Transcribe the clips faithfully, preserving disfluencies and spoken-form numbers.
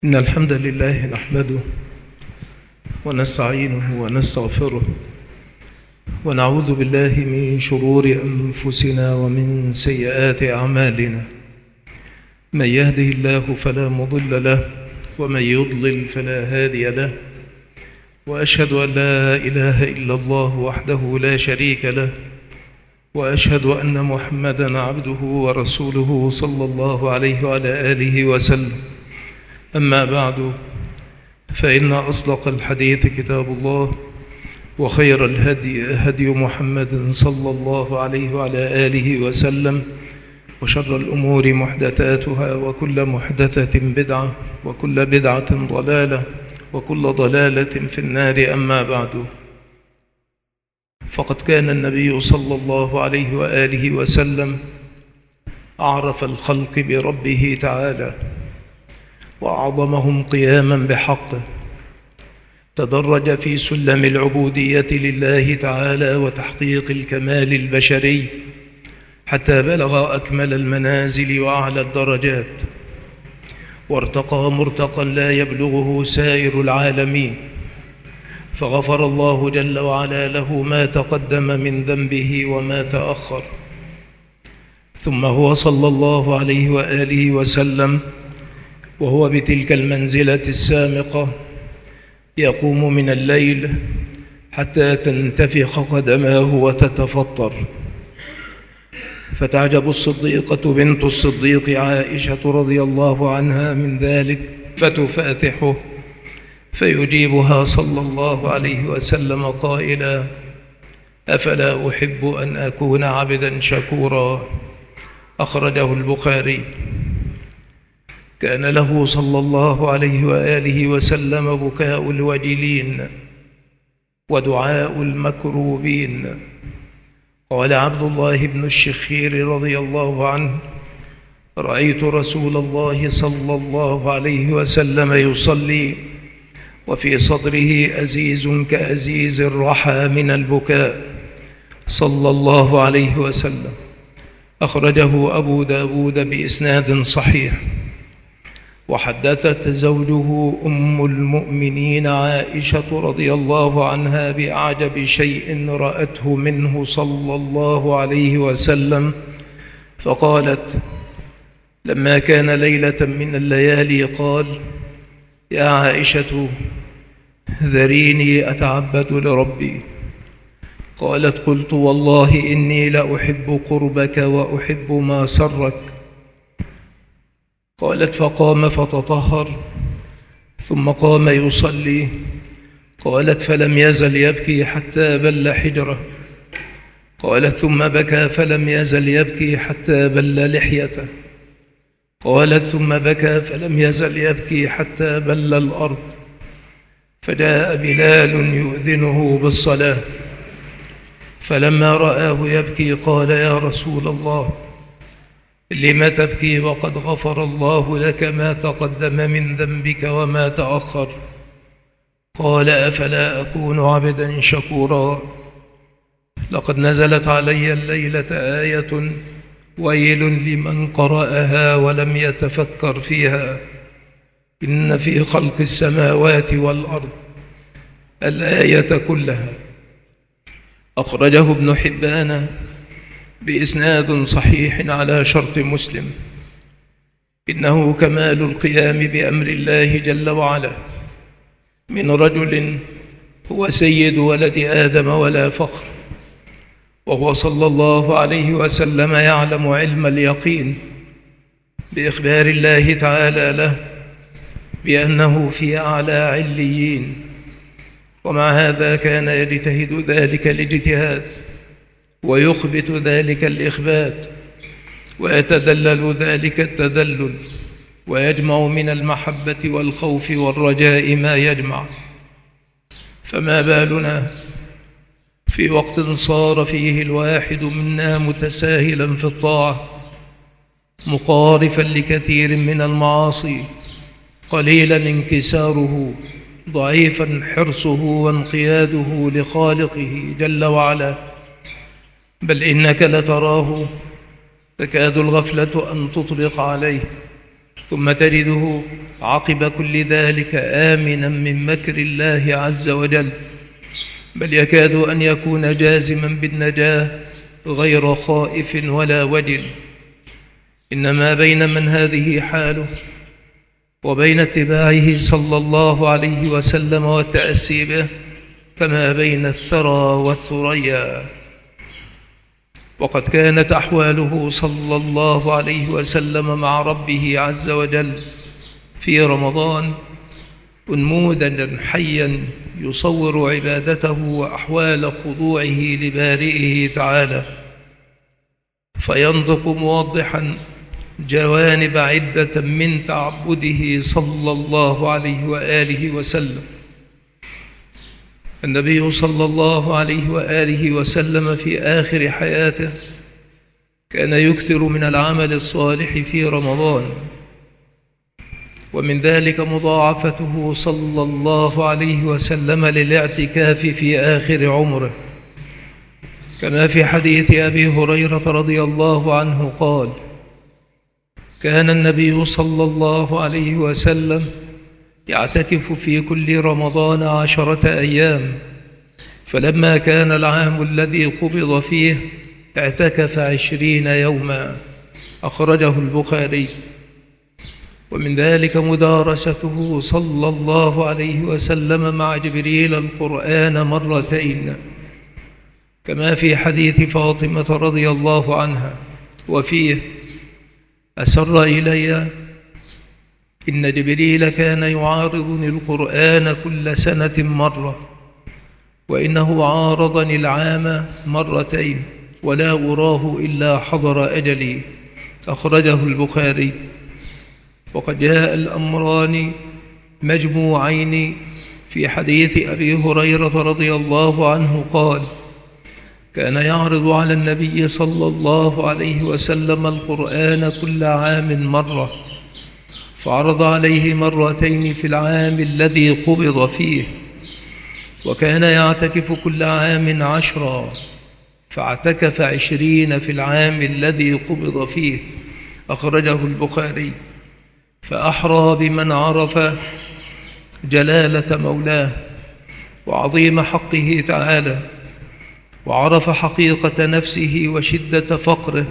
إن الحمد لله نحمده ونستعينه ونستغفره ونعوذ بالله من شرور أنفسنا ومن سيئات أعمالنا. من يهده الله فلا مضل له ومن يضلل فلا هادي له، وأشهد أن لا إله إلا الله وحده لا شريك له، وأشهد أن محمدًا عبده ورسوله صلى الله عليه وعلى آله وسلم. أما بعد، فإن أصدق الحديث كتاب الله، وخير الهدي هدي محمد صلى الله عليه وعلى آله وسلم، وشر الأمور محدثاتها، وكل محدثة بدعة، وكل بدعة ضلالة، وكل ضلالة في النار. أما بعد، فقد كان النبي صلى الله عليه وآله وسلم أعرف الخلق بربه تعالى وأعظمهم قياما بحقه، تدرج في سلم العبودية لله تعالى وتحقيق الكمال البشري حتى بلغ أكمل المنازل وأعلى الدرجات، وارتقى مرتقا لا يبلغه سائر العالمين، فغفر الله جل وعلا له ما تقدم من ذنبه وما تأخر. ثم هو صلى الله عليه وآله وسلم وهو بتلك المنزلة السامقة يقوم من الليل حتى تنتفخ قدماه وتتفطر، فتعجب الصديقة بنت الصديق عائشة رضي الله عنها من ذلك، فتفاتحه فيجيبها صلى الله عليه وسلم قائلا: أفلا أحب أن أكون عبدا شكورا؟ أخرجه البخاري. كان له صلى الله عليه وآله وسلم بكاء الوجلين ودعاء المكروبين. قال عبد الله بن الشخير رضي الله عنه: رأيت رسول الله صلى الله عليه وسلم يصلي وفي صدره أزيز كأزيز الرحى من البكاء صلى الله عليه وسلم. أخرجه أبو داود بإسناد صحيح. وحدثت زوجه أم المؤمنين عائشة رضي الله عنها بأعجب شيء رأته منه صلى الله عليه وسلم، فقالت: لما كان ليلة من الليالي قال: يا عائشة ذريني أتعبد لربي. قالت: قلت والله إني لأحب قربك وأحب ما سرك. قالت: فقام فتطهر ثم قام يصلي. قالت: فلم يزل يبكي حتى بل حجره. قالت: ثم بكى فلم يزل يبكي حتى بل لحيته. قالت: ثم بكى فلم يزل يبكي حتى بل الأرض. فجاء بلال يؤذنه بالصلاة، فلما رآه يبكي قال: يا رسول الله، لم تبكي وقد غفر الله لك ما تقدم من ذنبك وما تأخر؟ قال: أفلا أكون عبدا شكورا؟ لقد نزلت علي الليلة آية ويل لمن قرأها ولم يتفكر فيها، إن في خلق السماوات والأرض، الآية كلها. أخرجه ابن حبان بإسناد صحيح على شرط مسلم. إنه كمال القيام بأمر الله جل وعلا من رجل هو سيد ولد آدم ولا فخر، وهو صلى الله عليه وسلم يعلم علم اليقين بإخبار الله تعالى له بأنه في أعلى عليين، ومع هذا كان يجتهد ذلك الاجتهاد ويخبت ذلك الإخبات ويتدلل ذلك التدلل، ويجمع من المحبة والخوف والرجاء ما يجمع. فما بالنا في وقت صار فيه الواحد منا متساهلا في الطاعة، مقارفا لكثير من المعاصي، قليلا انكساره، ضعيفا حرصه وانقياده لخالقه جل وعلا، بل إنك لتراه تكاد الغفلة أن تطبق عليه، ثم تجده عقب كل ذلك آمنا من مكر الله عز وجل، بل يكاد أن يكون جازما بالنجاة غير خائف ولا وجل. إنما بين من هذه حاله وبين اتباعه صلى الله عليه وسلم والتأسي به كما بين الثرى والثريا. وقد كانت أحواله صلى الله عليه وسلم مع ربه عز وجل في رمضان أنموذجا حيا يصور عبادته وأحوال خضوعه لبارئه تعالى، فينطق موضحا جوانب عدة من تعبده صلى الله عليه وآله وسلم. النبي صلى الله عليه وآله وسلم في آخر حياته كان يكثر من العمل الصالح في رمضان، ومن ذلك مضاعفته صلى الله عليه وسلم للاعتكاف في آخر عمره، كما في حديث أبي هريرة رضي الله عنه قال: كان النبي صلى الله عليه وسلم يعتكف في كل رمضان عشرة أيام، فلما كان العام الذي قبض فيه اعتكف عشرين يوما، أخرجه البخاري. ومن ذلك مدارسته صلى الله عليه وسلم مع جبريل القرآن مرتين، كما في حديث فاطمة رضي الله عنها، وفيه: أسر إلي إن جبريل كان يعارضني القرآن كل سنة مرة، وإنه عارضني العام مرتين ولا أراه إلا حضر أجلي، أخرجه البخاري. وقد جاء الأمران مجموعين في حديث أبي هريرة رضي الله عنه قال: كان يعرض على النبي صلى الله عليه وسلم القرآن كل عام مرة، فعرض عليه مرتين في العام الذي قبض فيه، وكان يعتكف كل عام عشرا، فاعتكف عشرين في العام الذي قبض فيه، أخرجه البخاري. فأحرى بمن عرف جلالة مولاه وعظيم حقه تعالى، وعرف حقيقة نفسه وشدة فقره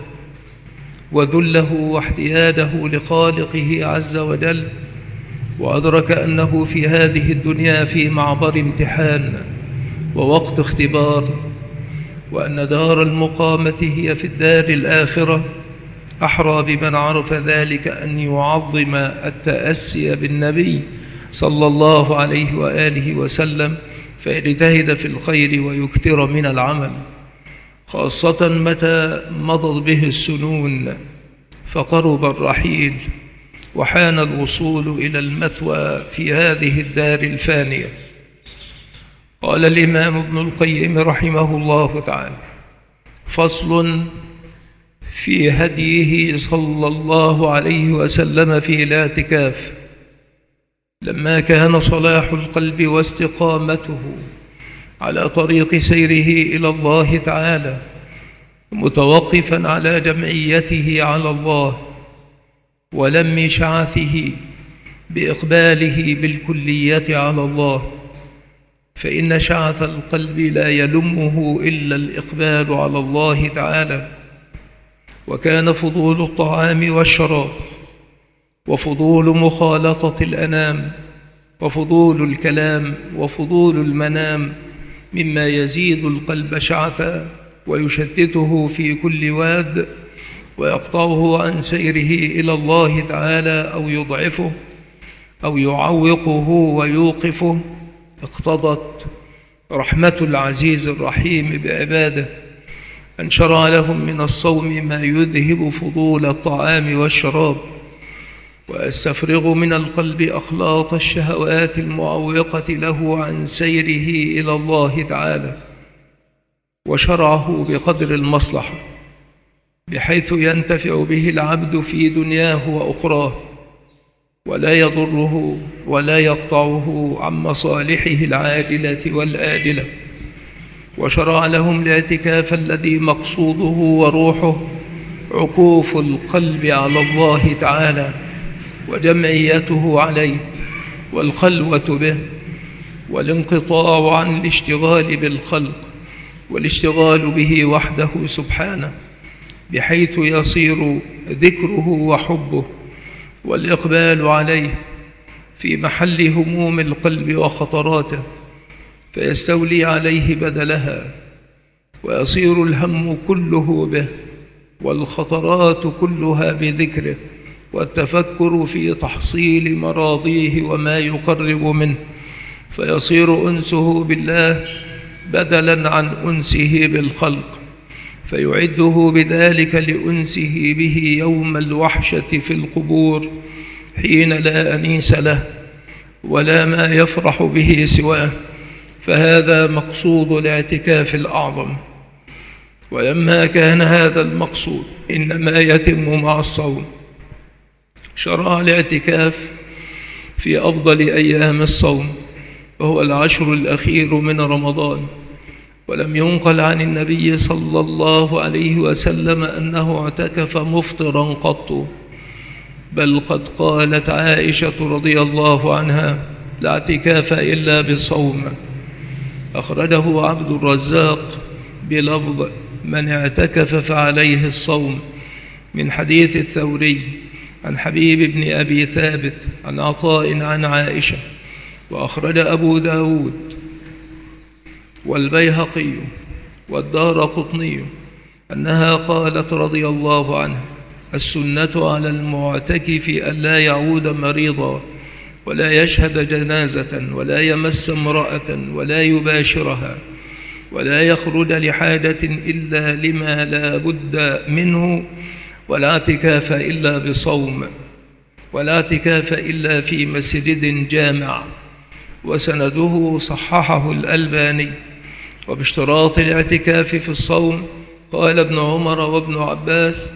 وذله واحتياجه لخالقه عز وجل، وأدرك أنه في هذه الدنيا في معبر امتحان ووقت اختبار، وأن دار المقامة هي في الدار الآخرة. أحرى بمن عرف ذلك أن يعظم التأسي بالنبي صلى الله عليه وآله وسلم، فيجتهد في الخير ويكثر من العمل، خاصة متى مضت به السنون فقرب الرحيل وحان الوصول إلى المثوى في هذه الدار الفانية. قال الإمام ابن القيم رحمه الله تعالى: فصل في هديه صلى الله عليه وسلم في الاعتكاف. لما كان صلاح القلب واستقامته على طريق سيره إلى الله تعالى متوقفا على جمعيته على الله ولم شعثه بإقباله بالكلية على الله، فإن شعث القلب لا يلمه إلا الإقبال على الله تعالى. وكان فضول الطعام والشراب وفضول مخالطة الأنام وفضول الكلام وفضول المنام مما يزيد القلب شعثا ويشتته في كل واد ويقطعه عن سيره إلى الله تعالى أو يضعفه أو يعوقه ويوقفه. اقتضت رحمة العزيز الرحيم بعباده أن شرع لهم من الصوم ما يذهب فضول الطعام والشراب ويستفرغ من القلب أخلاط الشهوات المعوقة له عن سيره إلى الله تعالى، وشرعه بقدر المصلحة بحيث ينتفع به العبد في دنياه وأخراه ولا يضره ولا يقطعه عن مصالحه العاجلة والآجلة. وشرع لهم الاعتكاف الذي مقصوده وروحه عكوف القلب على الله تعالى وجمعيته عليه والخلوة به والانقطاع عن الاشتغال بالخلق والاشتغال به وحده سبحانه، بحيث يصير ذكره وحبه والإقبال عليه في محل هموم القلب وخطراته، فيستولي عليه بدلها، ويصير الهم كله به والخطرات كلها بذكره، والتفكر في تحصيل مراضيه وما يقرب منه، فيصير أنسه بالله بدلاً عن أنسه بالخلق، فيعده بذلك لأنسه به يوم الوحشة في القبور، حين لا أنيس له ولا ما يفرح به سواه. فهذا مقصود الاعتكاف الأعظم. ولما كان هذا المقصود إنما يتم مع الصوم، شرع الاعتكاف في أفضل أيام الصوم، وهو العشر الأخير من رمضان. ولم ينقل عن النبي صلى الله عليه وسلم أنه اعتكف مفطرا قط، بل قد قالت عائشة رضي الله عنها: لا اعتكاف إلا بصوم. أخرجه عبد الرزاق بلفظ: من اعتكف فعليه الصوم، من حديث الثوري عن حبيب بن أبي ثابت عن عطاء عن عائشة. وأخرج أبو داود والبيهقي والدارقطني أنها قالت رضي الله عنها: السنة على المعتكف ألا يعود مريضا، ولا يشهد جنازة، ولا يمس امرأة، ولا يباشرها، ولا يخرج لحاجة إلا لما لا بد منه، ولا اعتكاف إلا بصوم، ولا اعتكاف إلا في مسجد جامع. وسنده صححه الألباني. وباشتراط الاعتكاف في الصوم قال ابن عمر وابن عباس،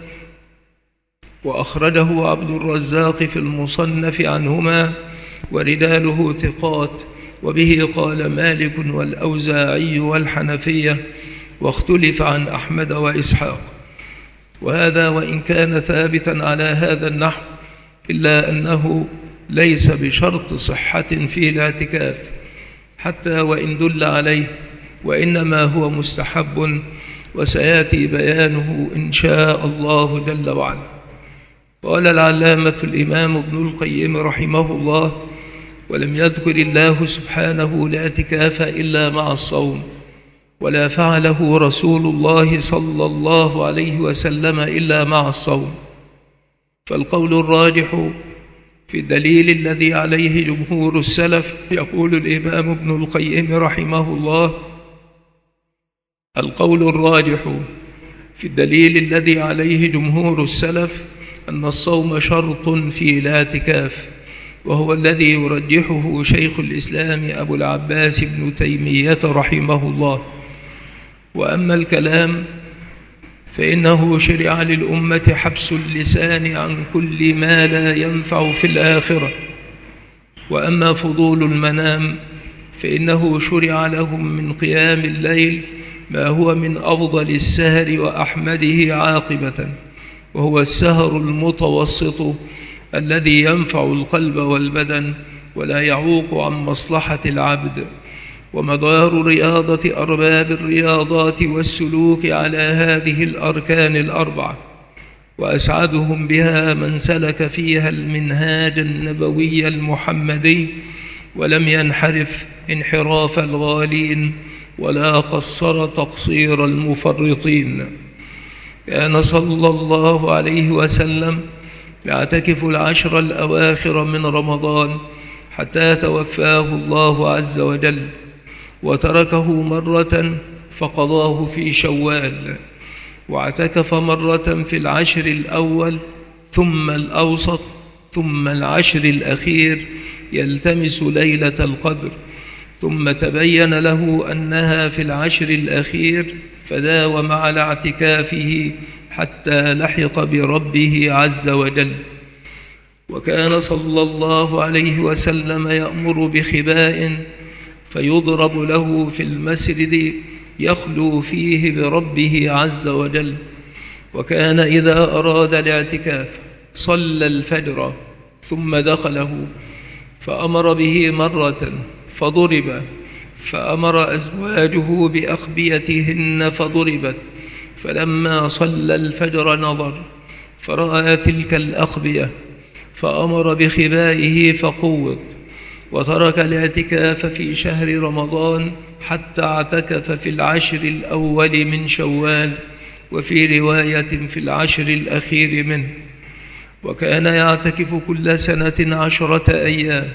وأخرجه عبد الرزاق في المصنف عنهما ورجاله ثقات، وبه قال مالك والأوزاعي والحنفية، واختلف عن أحمد وإسحاق. وهذا وإن كان ثابتا على هذا النحو، إلا أنه ليس بشرط صحة في الاعتكاف حتى وإن دل عليه، وإنما هو مستحب، وسيأتي بيانه إن شاء الله جل وعلا. قال العلامة الإمام ابن القيم رحمه الله: ولم يذكر الله سبحانه الاعتكاف إلا مع الصوم، ولا فعله رسول الله صلى الله عليه وسلم إلا مع الصوم. فالقول الراجح في الدليل الذي عليه جمهور السلف، يقول الإمام ابن القيم رحمه الله: القول الراجح في الدليل الذي عليه جمهور السلف أن الصوم شرط في الاعتكاف، وهو الذي يرجحه شيخ الإسلام أبو العباس ابن تيمية رحمه الله. وأما الكلام فإنه شرع للأمة حبس اللسان عن كل ما لا ينفع في الآخرة. وأما فضول المنام فإنه شرع لهم من قيام الليل ما هو من أفضل السهر وأحمده عاقبة، وهو السهر المتوسط الذي ينفع القلب والبدن ولا يعوق عن مصلحة العبد. ومدار رياضة أرباب الرياضات والسلوك على هذه الأركان الأربعة، وأسعدهم بها من سلك فيها المنهاج النبوي المحمدي، ولم ينحرف انحراف الغالين ولا قصر تقصير المفرطين. كان صلى الله عليه وسلم يعتكف العشر الأواخر من رمضان حتى توفاه الله عز وجل، وتركه مرة فقضاه في شوال، واعتكف مرة في العشر الأول ثم الأوسط ثم العشر الأخير يلتمس ليلة القدر، ثم تبين له أنها في العشر الأخير فداوم على اعتكافه حتى لحق بربه عز وجل. وكان صلى الله عليه وسلم يأمر بخباء فيضرب له في المسجد يخلو فيه بربه عز وجل. وكان إذا أراد الاعتكاف صلى الفجر ثم دخله فأمر به مرة فضرب، فأمر أزواجه بأخبيتهن فضربت، فلما صلى الفجر نظر فرأى تلك الأخبية فأمر بخبائه فقوض، وترك الاعتكاف في شهر رمضان حتى اعتكف في العشر الأول من شوال، وفي رواية في العشر الأخير منه، وكان يعتكف كل سنة عشرة أيام.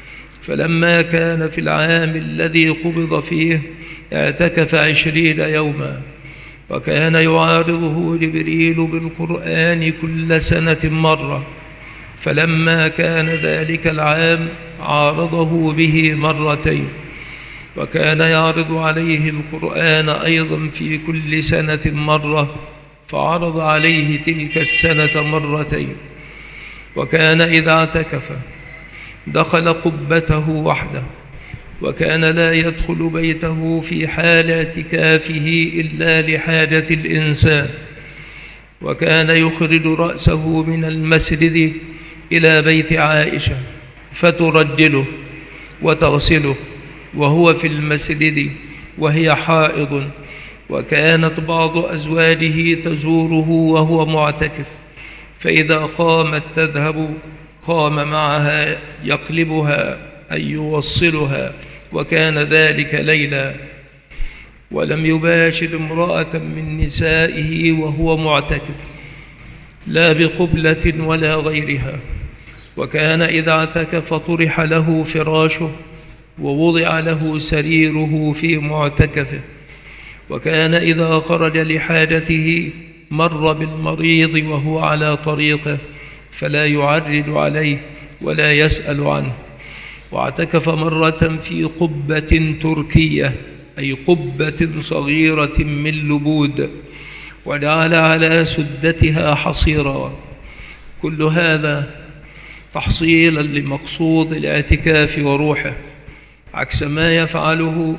فلما كان في العام الذي قبض فيه اعتكف عشرين يوما، وكان يعارضه جبريل بالقرآن كل سنة مرة، فلما كان ذلك العام عارضه به مرتين، وكان يعرض عليه القرآن أيضا في كل سنة مرة، فعرض عليه تلك السنة مرتين. وكان إذا اعتكف دخل قبته وحده، وكان لا يدخل بيته في حال اعتكافه إلا لحاجة الإنسان، وكان يخرج رأسه من المسجد إلى بيت عائشة فترجله وتغسله وهو في المسجد وهي حائض، وكانت بعض أزواجه تزوره وهو معتكف، فإذا قامت تذهب قام معها يقلبها أي يوصلها، وكان ذلك ليلا. ولم يباشر امرأة من نسائه وهو معتكف لا بقبلة ولا غيرها. وكان إذا اعتكف طرح له فراشه ووضع له سريره في معتكفه. وكان إذا خرج لحاجته مر بالمريض وهو على طريقه فلا يعرج عليه ولا يسأل عنه. واعتكف مرة في قبة تركية أي قبة صغيرة من لبود، وجعل على سدتها حصيرا. كل هذا تحصيلا لمقصود الاعتكاف وروحه، عكس ما يفعله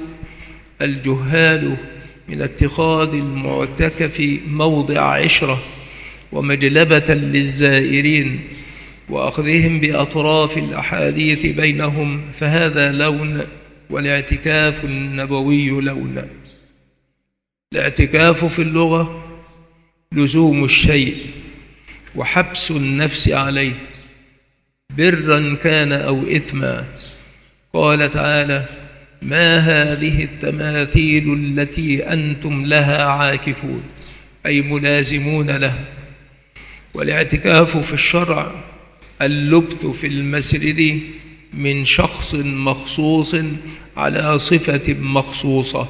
الجهال من اتخاذ المعتكف موضع عشرة ومجلبة للزائرين وأخذهم بأطراف الأحاديث بينهم، فهذا لون، والاعتكاف النبوي لون. الاعتكاف في اللغة لزوم الشيء وحبس النفس عليه برا كان أو إثما. قال تعالى: ما هذه التماثيل التي أنتم لها عاكفون، أي ملازمون لها. والاعتكاف في الشرع اللبث في المسجد من شخص مخصوص على صفة مخصوصة.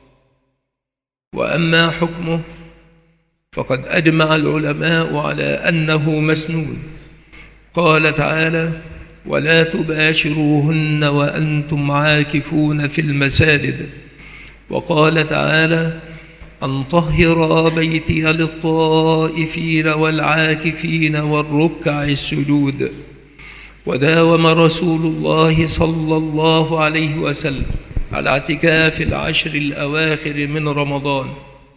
وأما حكمه فقد أجمع العلماء على أنه مسنون. قال تعالى: ولا تباشروهن وأنتم عاكفون في المساجد. وقال تعالى: أن طهر بيتي للطائفين والعاكفين والركع السجود. وداوم رسول الله صلى الله عليه وسلم على اعتكاف العشر الأواخر من رمضان،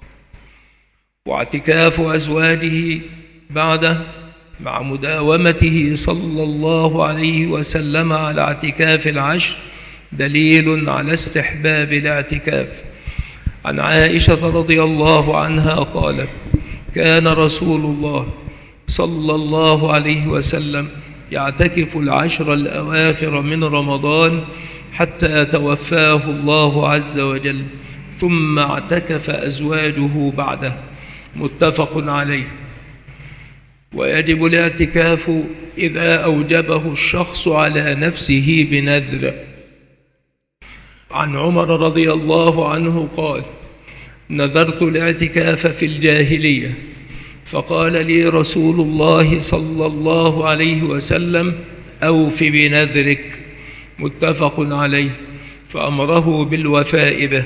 واعتكاف أزواجه بعده مع مداومته صلى الله عليه وسلم على اعتكاف العشر دليل على استحباب الاعتكاف. عن عائشة رضي الله عنها قالت: كان رسول الله صلى الله عليه وسلم يعتكف العشر الأواخر من رمضان حتى توفاه الله عز وجل، ثم اعتكف أزواجه بعده. متفق عليه. ويجب الاعتكاف إذا أوجبه الشخص على نفسه بنذر. عن عمر رضي الله عنه قال: نذرت الاعتكاف في الجاهلية، فقال لي رسول الله صلى الله عليه وسلم: أوف بنذرك. متفق عليه. فأمره بالوفاء به.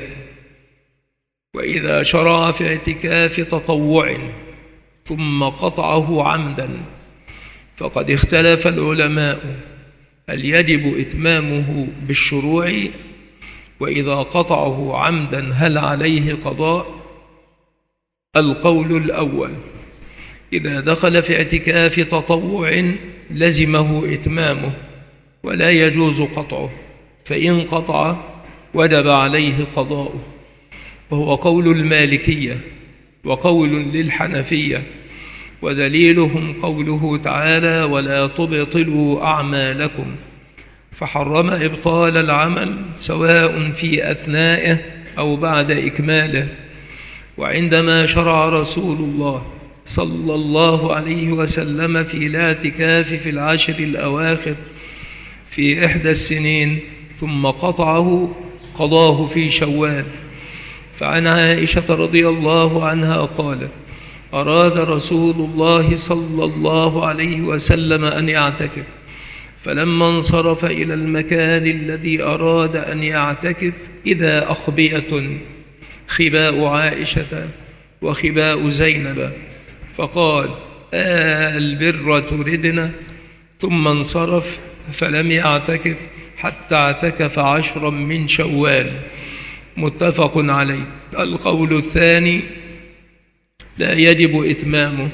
وإذا شرع في اعتكاف تطوع ثم قطعه عمدا فقد اختلف العلماء هل يجب إتمامه بالشروع، وإذا قطعه عمدا هل عليه قضاء؟ القول الأول: إذا دخل في اعتكاف تطوع لزمه إتمامه ولا يجوز قطعه، فإن قطع وجب عليه قضاؤه، وهو قول المالكية وقول للحنفية، ودليلهم قوله تعالى: ولا تبطلوا أعمالكم، فحرم إبطال العمل سواء في أثنائه أو بعد إكماله. وعندما شرع رسول الله صلى الله عليه وسلم في الاعتكاف في العشر الأواخر في إحدى السنين ثم قطعه قضاه في شوال. فعن عائشة رضي الله عنها قالت: أراد رسول الله صلى الله عليه وسلم أن يعتكف، فلما انصرف إلى المكان الذي أراد أن يعتكف إذا أخبية خباء عائشة وخباء زينب، فقال: آه البر تردنا، ثم انصرف فلم يعتكف حتى اعتكف عشرا من شوال. متفق عليه. القول الثاني: لا يجب إتمامه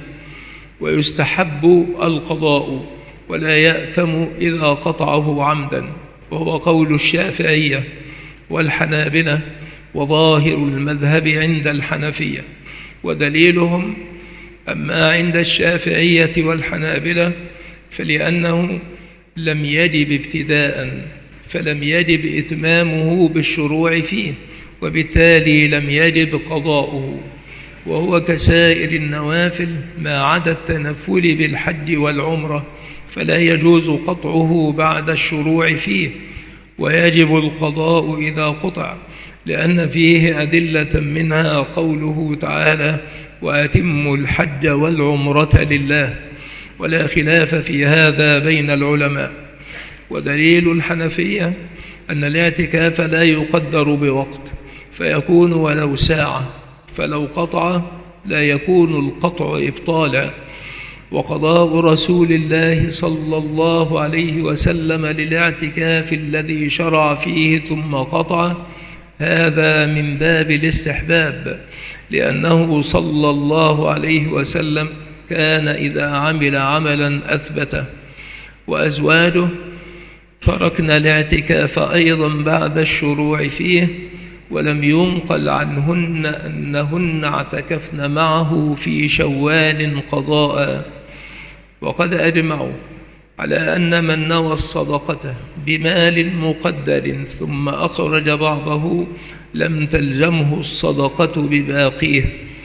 ويستحب القضاء ولا يأثم إذا قطعه عمدا، وهو قول الشافعية والحنابلة وظاهر المذهب عند الحنفية. ودليلهم: أما عند الشافعية والحنابلة فلأنه لم يجب ابتداء فلم يجب إتمامه بالشروع فيه، وبالتالي لم يجب قضاؤه، وهو كسائر النوافل ما عدا التنفل بالحج والعمرة، فلا يجوز قطعه بعد الشروع فيه، ويجب القضاء إذا قطع، لأن فيه أدلة منها قوله تعالى: وأتموا الحج والعمرة لله، ولا خلاف في هذا بين العلماء. ودليل الحنفية أن الاعتكاف لا يقدر بوقت، فيكون ولو ساعة، فلو قطع لا يكون القطع إبطالا. وقضاء رسول الله صلى الله عليه وسلم للاعتكاف الذي شرع فيه ثم قطع هذا من باب الاستحباب، لأنه صلى الله عليه وسلم كان إذا عمل عملا أثبته. وأزواجه تركن الاعتكاف أيضا بعد الشروع فيه، ولم ينقل عنهن أنهن اعتكفن معه في شوال قضاء. وقد أجمعوا على أن من نوى الصدقة بمال مقدر ثم أخرج بعضه لم تلزمه الصدقة بباقيه.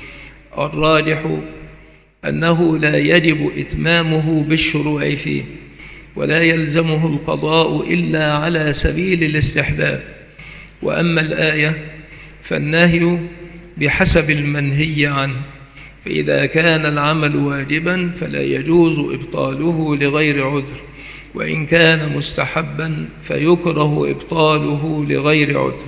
الراجح أنه لا يجب إتمامه بالشروع فيه، ولا يلزمه القضاء إلا على سبيل الاستحباب. وأما الآية فالنهي بحسب المنهي عنه، فإذا كان العمل واجبا فلا يجوز إبطاله لغير عذر، وإن كان مستحبا فيكره إبطاله لغير عذر.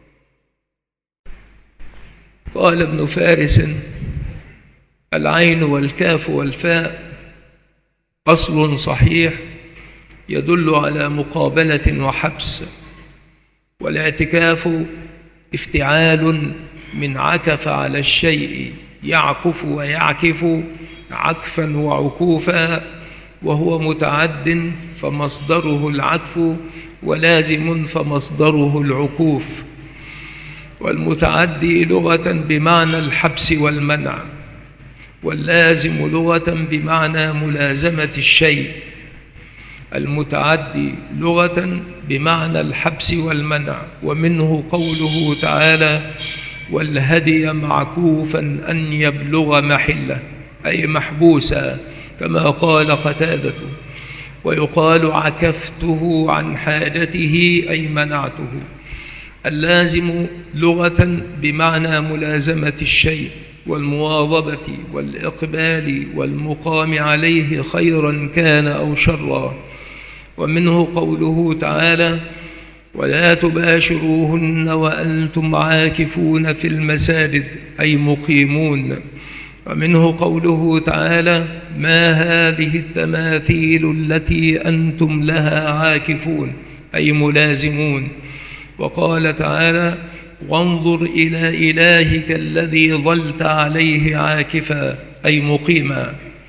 قال ابن فارس: العين والكاف والفاء أصل صحيح يدل على مقابلة وحبس، والاعتكاف افتعال من عكف على الشيء يعكف ويعكف عكفا وعكوفا، وهو متعد فمصدره العكف، ولازم فمصدره العكوف. والمتعدي لغة بمعنى الحبس والمنع، واللازم لغة بمعنى ملازمة الشيء. المتعدي لغة بمعنى الحبس والمنع، ومنه قوله تعالى: والهدي معكوفا أن يبلغ محله، أي محبوسا، كما قال قتادة. ويقال عكفته عن حاجته أي منعته. اللازم لغة بمعنى ملازمة الشيء والمواظبة والإقبال والمقام عليه خيرا كان أو شرا. ومنه قوله تعالى: ولا تباشروهن وأنتم عاكفون في المساجد، أي مقيمون. ومنه قوله تعالى: ما هذه التماثيل التي أنتم لها عاكفون، أي ملازمون. وقال تعالى: وانظر إلى إلهك الذي ظلت عليه عاكفا، أي مقيما.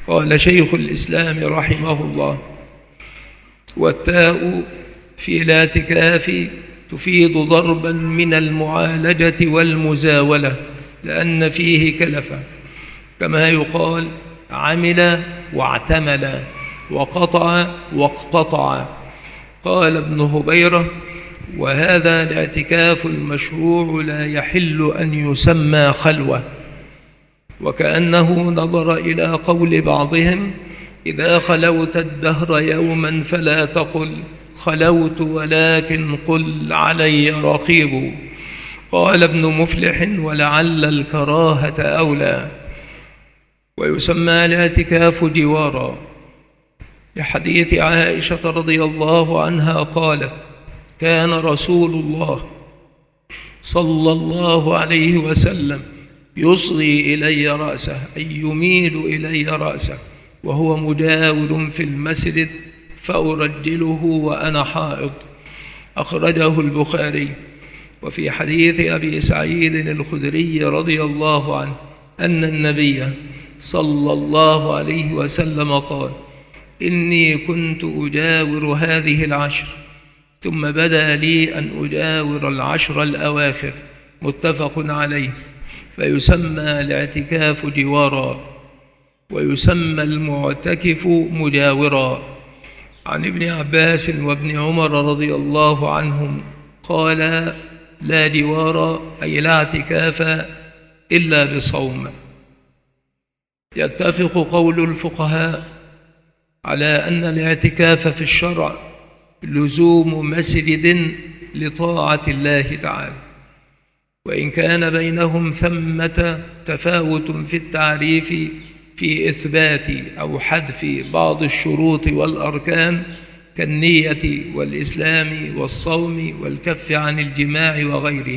قال شيخ الإسلام رحمه الله: والتاء في الاعتكاف تفيد ضربا من المعالجة والمزاولة، لأن فيه كلفة، كما يقال عمل واعتمل وقطع واقتطع. قال ابن هبيرة: وهذا الاعتكاف المشروع لا يحل أن يسمى خلوة. وكأنه نظر إلى قول بعضهم: إذا خلوت الدهر يوما فلا تقل خلوت ولكن قل علي رقيب. قال ابن مفلح: ولعل الكراهة أولى. ويسمى الاعتكاف جوارا، لحديث عائشة رضي الله عنها قالت: كان رسول الله صلى الله عليه وسلم يصغي إلي رأسه، أي يميل إلي رأسه وهو مجاور في المسجد، فأرجله وأنا حائض. أخرجه البخاري. وفي حديث أبي سعيد الخدري رضي الله عنه أن النبي صلى الله عليه وسلم قال: إني كنت أجاور هذه العشر، ثم بدا لي أن أجاور العشر الأواخر. متفق عليه. فيسمى الاعتكاف جوارا، ويسمى المعتكف مجاورا. عن ابن عباس وابن عمر رضي الله عنهم قال: لا جوار أي لا اعتكاف إلا بصوم. يتفق قول الفقهاء على أن الاعتكاف في الشرع لزوم مسجد لطاعة الله تعالى، وإن كان بينهم ثمة تفاوت في التعريف في إثبات أو حذف بعض الشروط والأركان كالنية والإسلام والصوم والكف عن الجماع وغيره.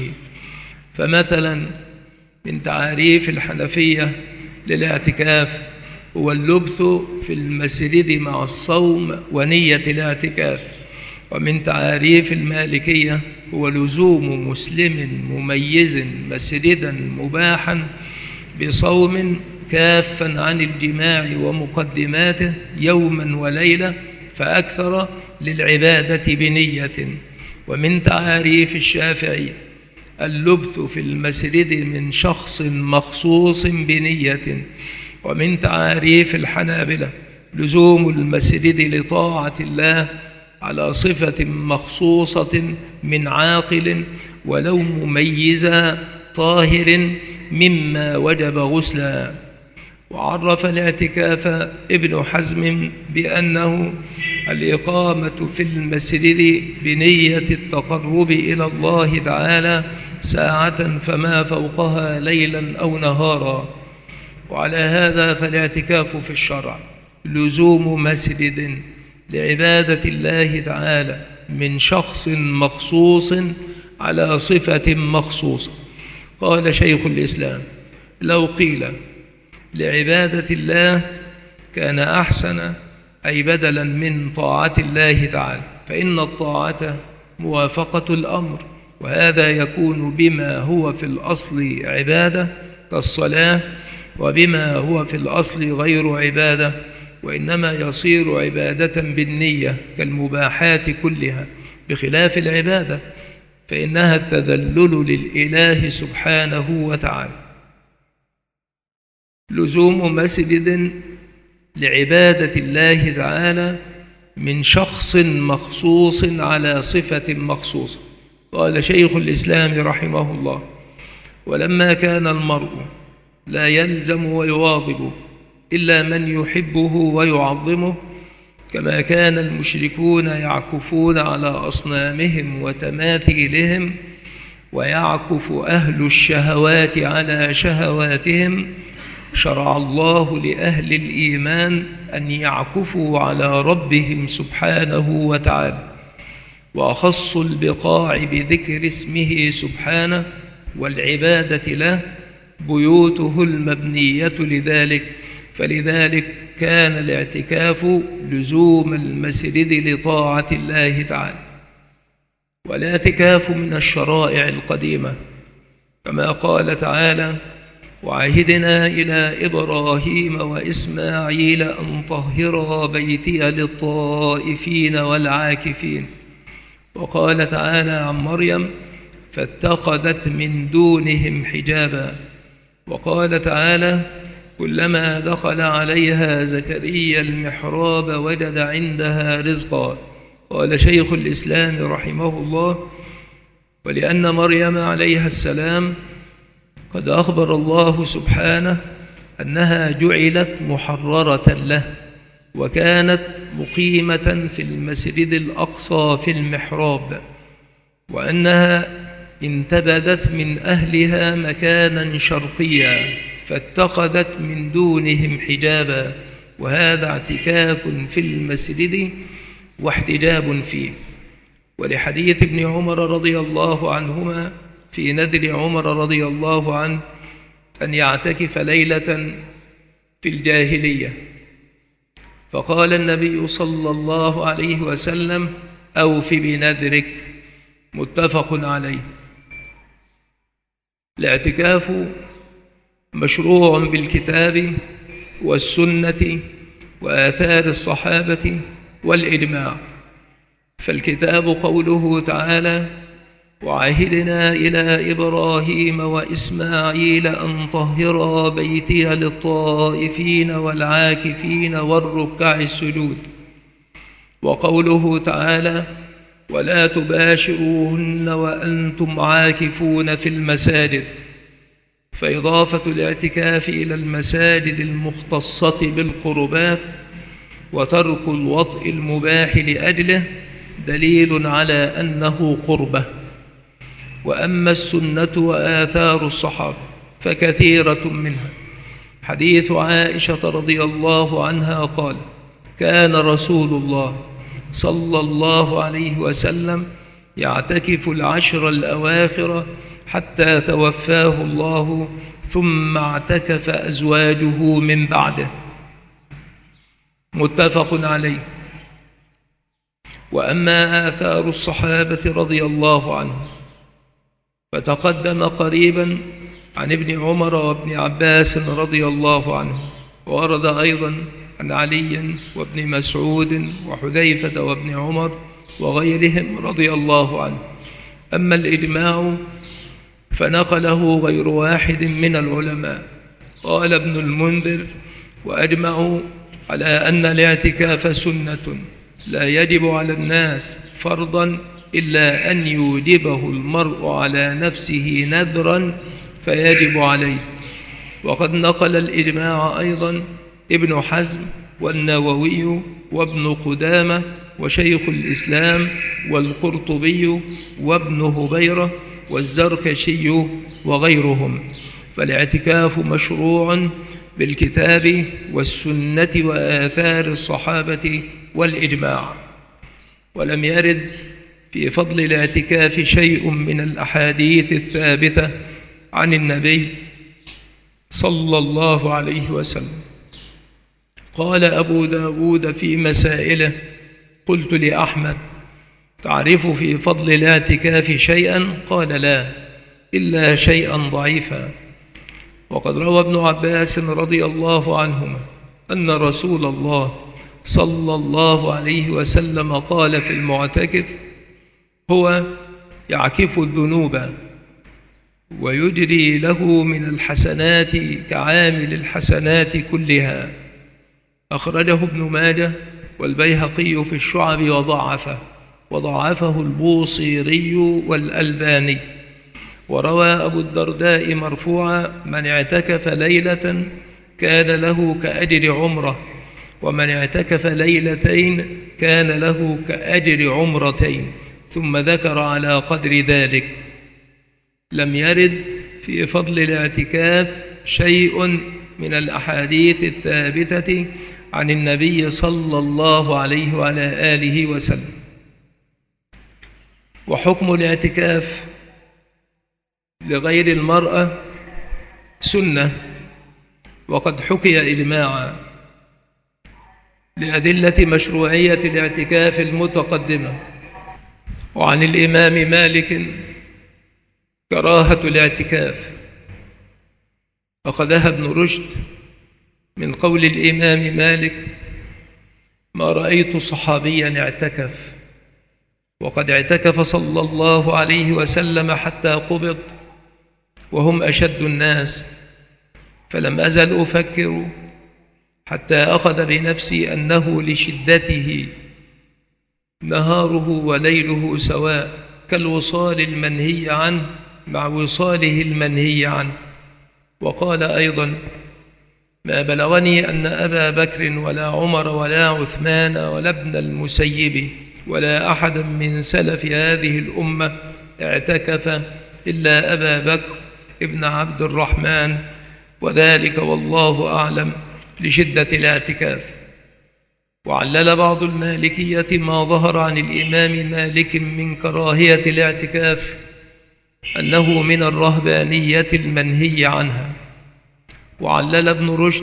فمثلا من تعريف الحنفية للاعتكاف هو اللبث في المسجد مع الصوم ونية الاعتكاف. ومن تعريف المالكية هو لزوم مسلم مميز مسجدا مباحا بصوم كافا عن الجماع ومقدماته يوما وليلة فأكثر للعبادة بنية. ومن تعريف الشافعي اللبث في المسجد من شخص مخصوص بنية. ومن تعريف الحنابلة لزوم المسجد لطاعة الله على صفة مخصوصة من عاقل ولو مميزا طاهر مما وجب غسلا. وعرف الاعتكاف ابن حزم بأنه الإقامة في المسجد بنية التقرب إلى الله تعالى ساعة فما فوقها ليلا أو نهارا. وعلى هذا فالاعتكاف في الشرع لزوم مسجد لعبادة الله تعالى من شخص مخصوص على صفة مخصوصة. قال شيخ الإسلام: لو قيل لعبادة الله كان أحسن، أي بدلا من طاعة الله تعالى، فإن الطاعة موافقة الأمر، وهذا يكون بما هو في الأصل عبادة كالصلاة، وبما هو في الأصل غير عبادة، وإنما يصير عبادة بالنية كالمباحات كلها، بخلاف العبادة فإنها التذلل للإله سبحانه وتعالى. لزوم مسجد لعبادة الله تعالى من شخص مخصوص على صفة مخصوصة. قال شيخ الإسلام رحمه الله: ولما كان المرء لا يلزم ويواظب إلا من يحبه ويعظمه، كما كان المشركون يعكفون على أصنامهم وتماثيلهم، ويعكف أهل الشهوات على شهواتهم، شرع الله لأهل الإيمان أن يعكفوا على ربهم سبحانه وتعالى، وأخص البقاع بذكر اسمه سبحانه والعبادة له بيوته المبنية لذلك. فلذلك كان الاعتكاف لزوم المسجد لطاعة الله تعالى. والاعتكاف من الشرائع القديمة، كما قال تعالى: وعهدنا إلى إبراهيم وإسماعيل أن طهرا بيتي للطائفين والعاكفين. وقال تعالى عن مريم فاتخذت من دونهم حجابا. وقال تعالى كلما دخل عليها زكريا المحراب وجد عندها رزقا. قال شيخ الإسلام رحمه الله ولأن مريم عليها السلام قد أخبر الله سبحانه أنها جعلت محررة له، وكانت مقيمة في المسجد الأقصى في المحراب، وأنها انتبذت من أهلها مكانا شرقيا فاتخذت من دونهم حجابا، وهذا اعتكاف في المسجد واحتجاب فيه. ولحديث ابن عمر رضي الله عنهما في نذر عمر رضي الله عنه أن يعتكف ليلة في الجاهلية، فقال النبي صلى الله عليه وسلم أوف بنذرك، متفق عليه. الاعتكاف مشروع بالكتاب والسنة وآثار الصحابة والإجماع. فالكتاب قوله تعالى وعهدنا إلى إبراهيم وإسماعيل أن طهرا بيتي للطائفين والعاكفين والركع السجود. وقوله تعالى ولا تباشروهن وأنتم عاكفون في المساجد، فإضافة الاعتكاف إلى المساجد المختصة بالقربات وترك الوطء المباح لأجله دليل على أنه قربة. وأما السنة وآثار الصحابة فكثيرة منها. حديث عائشة رضي الله عنها قال كان رسول الله صلى الله عليه وسلم يعتكف العشر الأواخر حتى توفاه الله، ثم اعتكف أزواجه من بعده، متفق عليه. وأما آثار الصحابة رضي الله عنهم فتقدم قريبا عن ابن عمر وابن عباس رضي الله عنهم، وورد أيضا عن علي وابن مسعود وحذيفة وابن عمر وغيرهم رضي الله عنه. أما الإجماع فنقله غير واحد من العلماء. قال ابن المنذر وأجمعوا على أن الاعتكاف سنة لا يجب على الناس فرضا إلا أن يوجبه المرء على نفسه نذرا فيجب عليه. وقد نقل الإجماع أيضا ابن حزم والنووي وابن قدامة وشيخ الإسلام والقرطبي وابن هبيرة والزركشي وغيرهم. فالاعتكاف مشروع بالكتاب والسنة وآثار الصحابة والإجماع. ولم يرد في فضل الاعتكاف شيء من الأحاديث الثابتة عن النبي صلى الله عليه وسلم. قال أبو داود في مسائله قلت لأحمد تعرف في فضل الاعتكاف شيئا؟ قال لا إلا شيئا ضعيفا. وقد روى ابن عباس رضي الله عنهما أن رسول الله صلى الله عليه وسلم قال في المعتكف هو يعكف الذنوب ويجري له من الحسنات كعامل الحسنات كلها. أخرجه ابن ماجه والبيهقي في الشعب وضعفه، وضعفه البوصيري والألباني. وروى أبو الدرداء مرفوعا من اعتكف ليلة كان له كأجر عمرة، ومن اعتكف ليلتين كان له كأجر عمرتين، ثم ذكر على قدر ذلك. لم يرد في فضل الاعتكاف شيء من الأحاديث الثابتة عن النبي صلى الله عليه وعلى آله وسلم. وحكم الاعتكاف لغير المرأة سنة، وقد حكي إجماعا لأدلة مشروعية الاعتكاف المتقدمة. وعن الإمام مالك كراهة الاعتكاف، أخذها ابن رشد من قول الإمام مالك: ما رأيت صحابيا اعتكف وقد اعتكف صلى الله عليه وسلم حتى قبض وهم أشد الناس، فلم أزل أفكر حتى أخذ بنفسي أنه لشدته نهاره وليله سواء كالوصال المنهي عنه مع وصاله المنهي عنه. وقال أيضا: ما بلغني أن أبا بكر ولا عمر ولا عثمان ولا ابن المسيب ولا أحدا من سلف هذه الأمة اعتكف إلا أبا بكر ابن عبد الرحمن، وذلك والله أعلم لشدة الاعتكاف. وعلل بعض المالكية ما ظهر عن الإمام مالك من كراهية الاعتكاف أنه من الرهبانية المنهي عنها. وعلل ابن رشد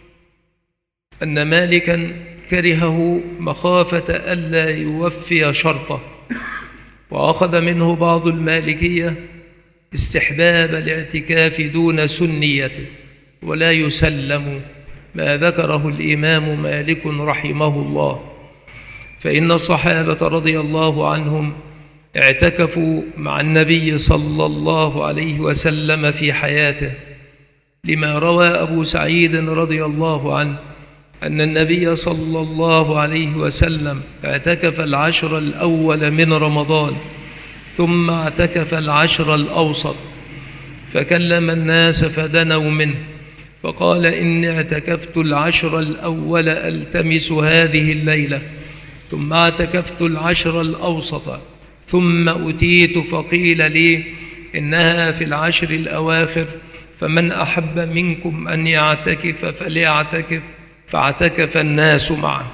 أن مالكا كرهه مخافة ألا يوفي شرطه، وأخذ منه بعض المالكية استحباب الاعتكاف دون سنيته، ولا يسلم ما ذكره الإمام مالك رحمه الله، فإن الصحابة رضي الله عنهم اعتكفوا مع النبي صلى الله عليه وسلم في حياته، لما روى أبو سعيد رضي الله عنه أن النبي صلى الله عليه وسلم اعتكف العشر الأول من رمضان ثم اعتكف العشر الأوسط، فكلم الناس فدنوا منه فقال: إني اعتكفت العشر الأول ألتمس هذه الليلة، ثم اعتكفت العشر الأوسط، ثم أتيت فقيل لي إنها في العشر الأواخر، فمن أحب منكم أن يعتكف فليعتكف، فاعتكف الناس معه.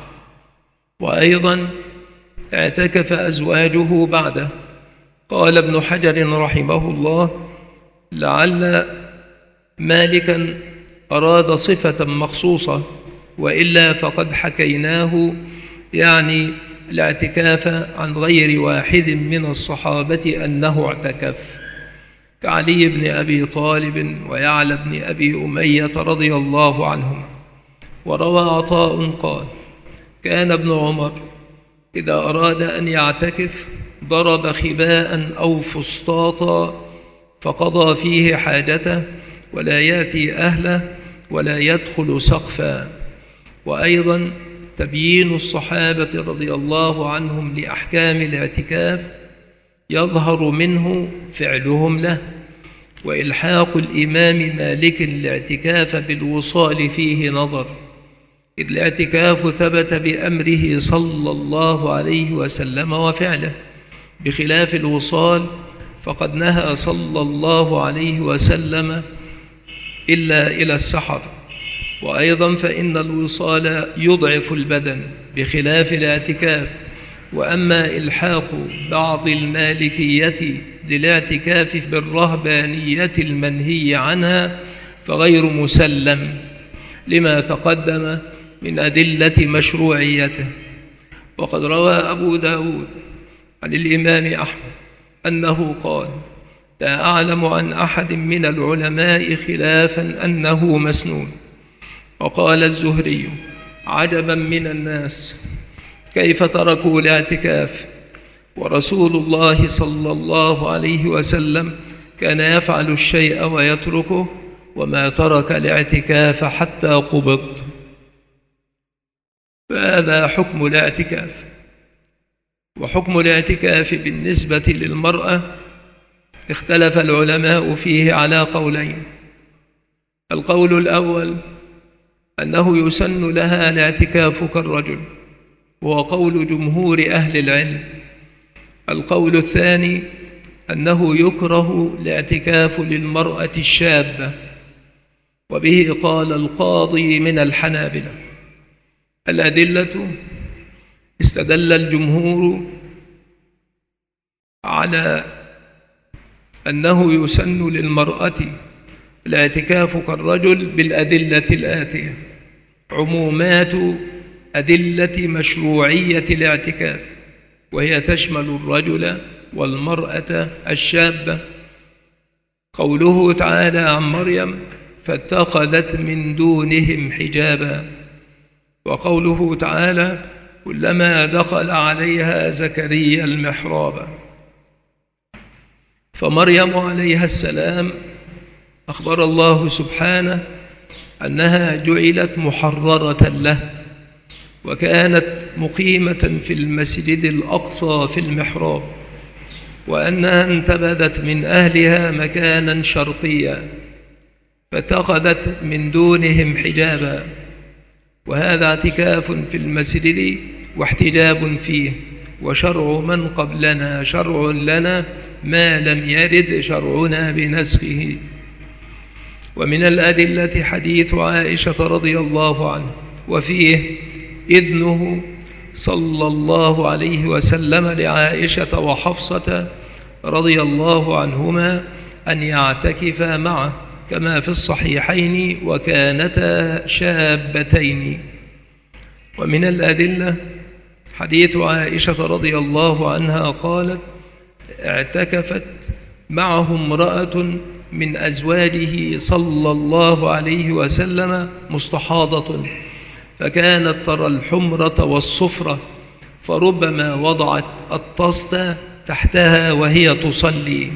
وأيضا اعتكف أزواجه بعده. قال ابن حجر رحمه الله: لعل مالكا أراد صفة مخصوصة، وإلا فقد حكيناه يعني الاعتكاف عن غير واحد من الصحابة أنه اعتكف، كعلي بن أبي طالب ويعلى بن أبي أمية رضي الله عنهما. وروى عطاء قال: كان ابن عمر إذا أراد أن يعتكف ضرب خباء أو فسطاطا فقضى فيه حاجته ولا يأتي أهله ولا يدخل سقفا. وأيضا تبيين الصحابة رضي الله عنهم لأحكام الاعتكاف يظهر منه فعلهم له، وإلحاق الإمام مالك الاعتكاف بالوصال فيه نظر، إذ الاعتكاف ثبت بأمره صلى الله عليه وسلم وفعله، بخلاف الوصال فقد نهى صلى الله عليه وسلم إلا إلى السحر. وأيضا فإن الوصال يضعف البدن بخلاف الاعتكاف. وأما إلحاق بعض المالكية للاعتكاف بالرهبانية المنهي عنها فغير مسلم لما تقدم من أدلة مشروعيته. وقد روى أبو داود عن الإمام أحمد أنه قال: لا أعلم عن أحد من العلماء خلافا أنه مسنون. وقال الزهري: عجبا من الناس كيف تركوا الاعتكاف، ورسول الله صلى الله عليه وسلم كان يفعل الشيء ويتركه، وما ترك الاعتكاف حتى قبض. فهذا حكم الاعتكاف. وحكم الاعتكاف بالنسبة للمرأة اختلف العلماء فيه على قولين. القول الأول أنه يسن لها الاعتكاف كالرجل، وهو قول جمهور أهل العلم. القول الثاني أنه يكره الاعتكاف للمرأة الشابة، وبه قال القاضي من الحنابلة. الأدلة: استدل الجمهور على أنه يسن للمرأة الاعتكاف كالرجل بالأدلة الآتية: عمومات أدلة مشروعية الاعتكاف، وهي تشمل الرجل والمرأة الشابة. قوله تعالى عن مريم: فاتخذت من دونهم حجابا. وقوله تعالى: كلما دخل عليها زكريا المحراب. فمريم عليها السلام أخبر الله سبحانه أنها جعلت محررة له، وكانت مقيمة في المسجد الأقصى في المحراب، وأنها انتبذت من أهلها مكانا شرقيا فاتخذت من دونهم حجابا. وهذا اعتكاف في المسجد واحتجاب فيه، وشرع من قبلنا شرع لنا ما لم يرد شرعنا بنسخه. ومن الأدلة حديث عائشة رضي الله عنها، وفيه إذنه صلى الله عليه وسلم لعائشة وحفصة رضي الله عنهما أن يعتكفا معه كما في الصحيحين، وكانتا شابتين. ومن الأدلة حديث عائشة رضي الله عنها قالت: اعتكفت معه امرأة من أزواجه صلى الله عليه وسلم مستحاضة، فكانت ترى الحمرة والصفرة، فربما وضعت الطست تحتها وهي تصلي.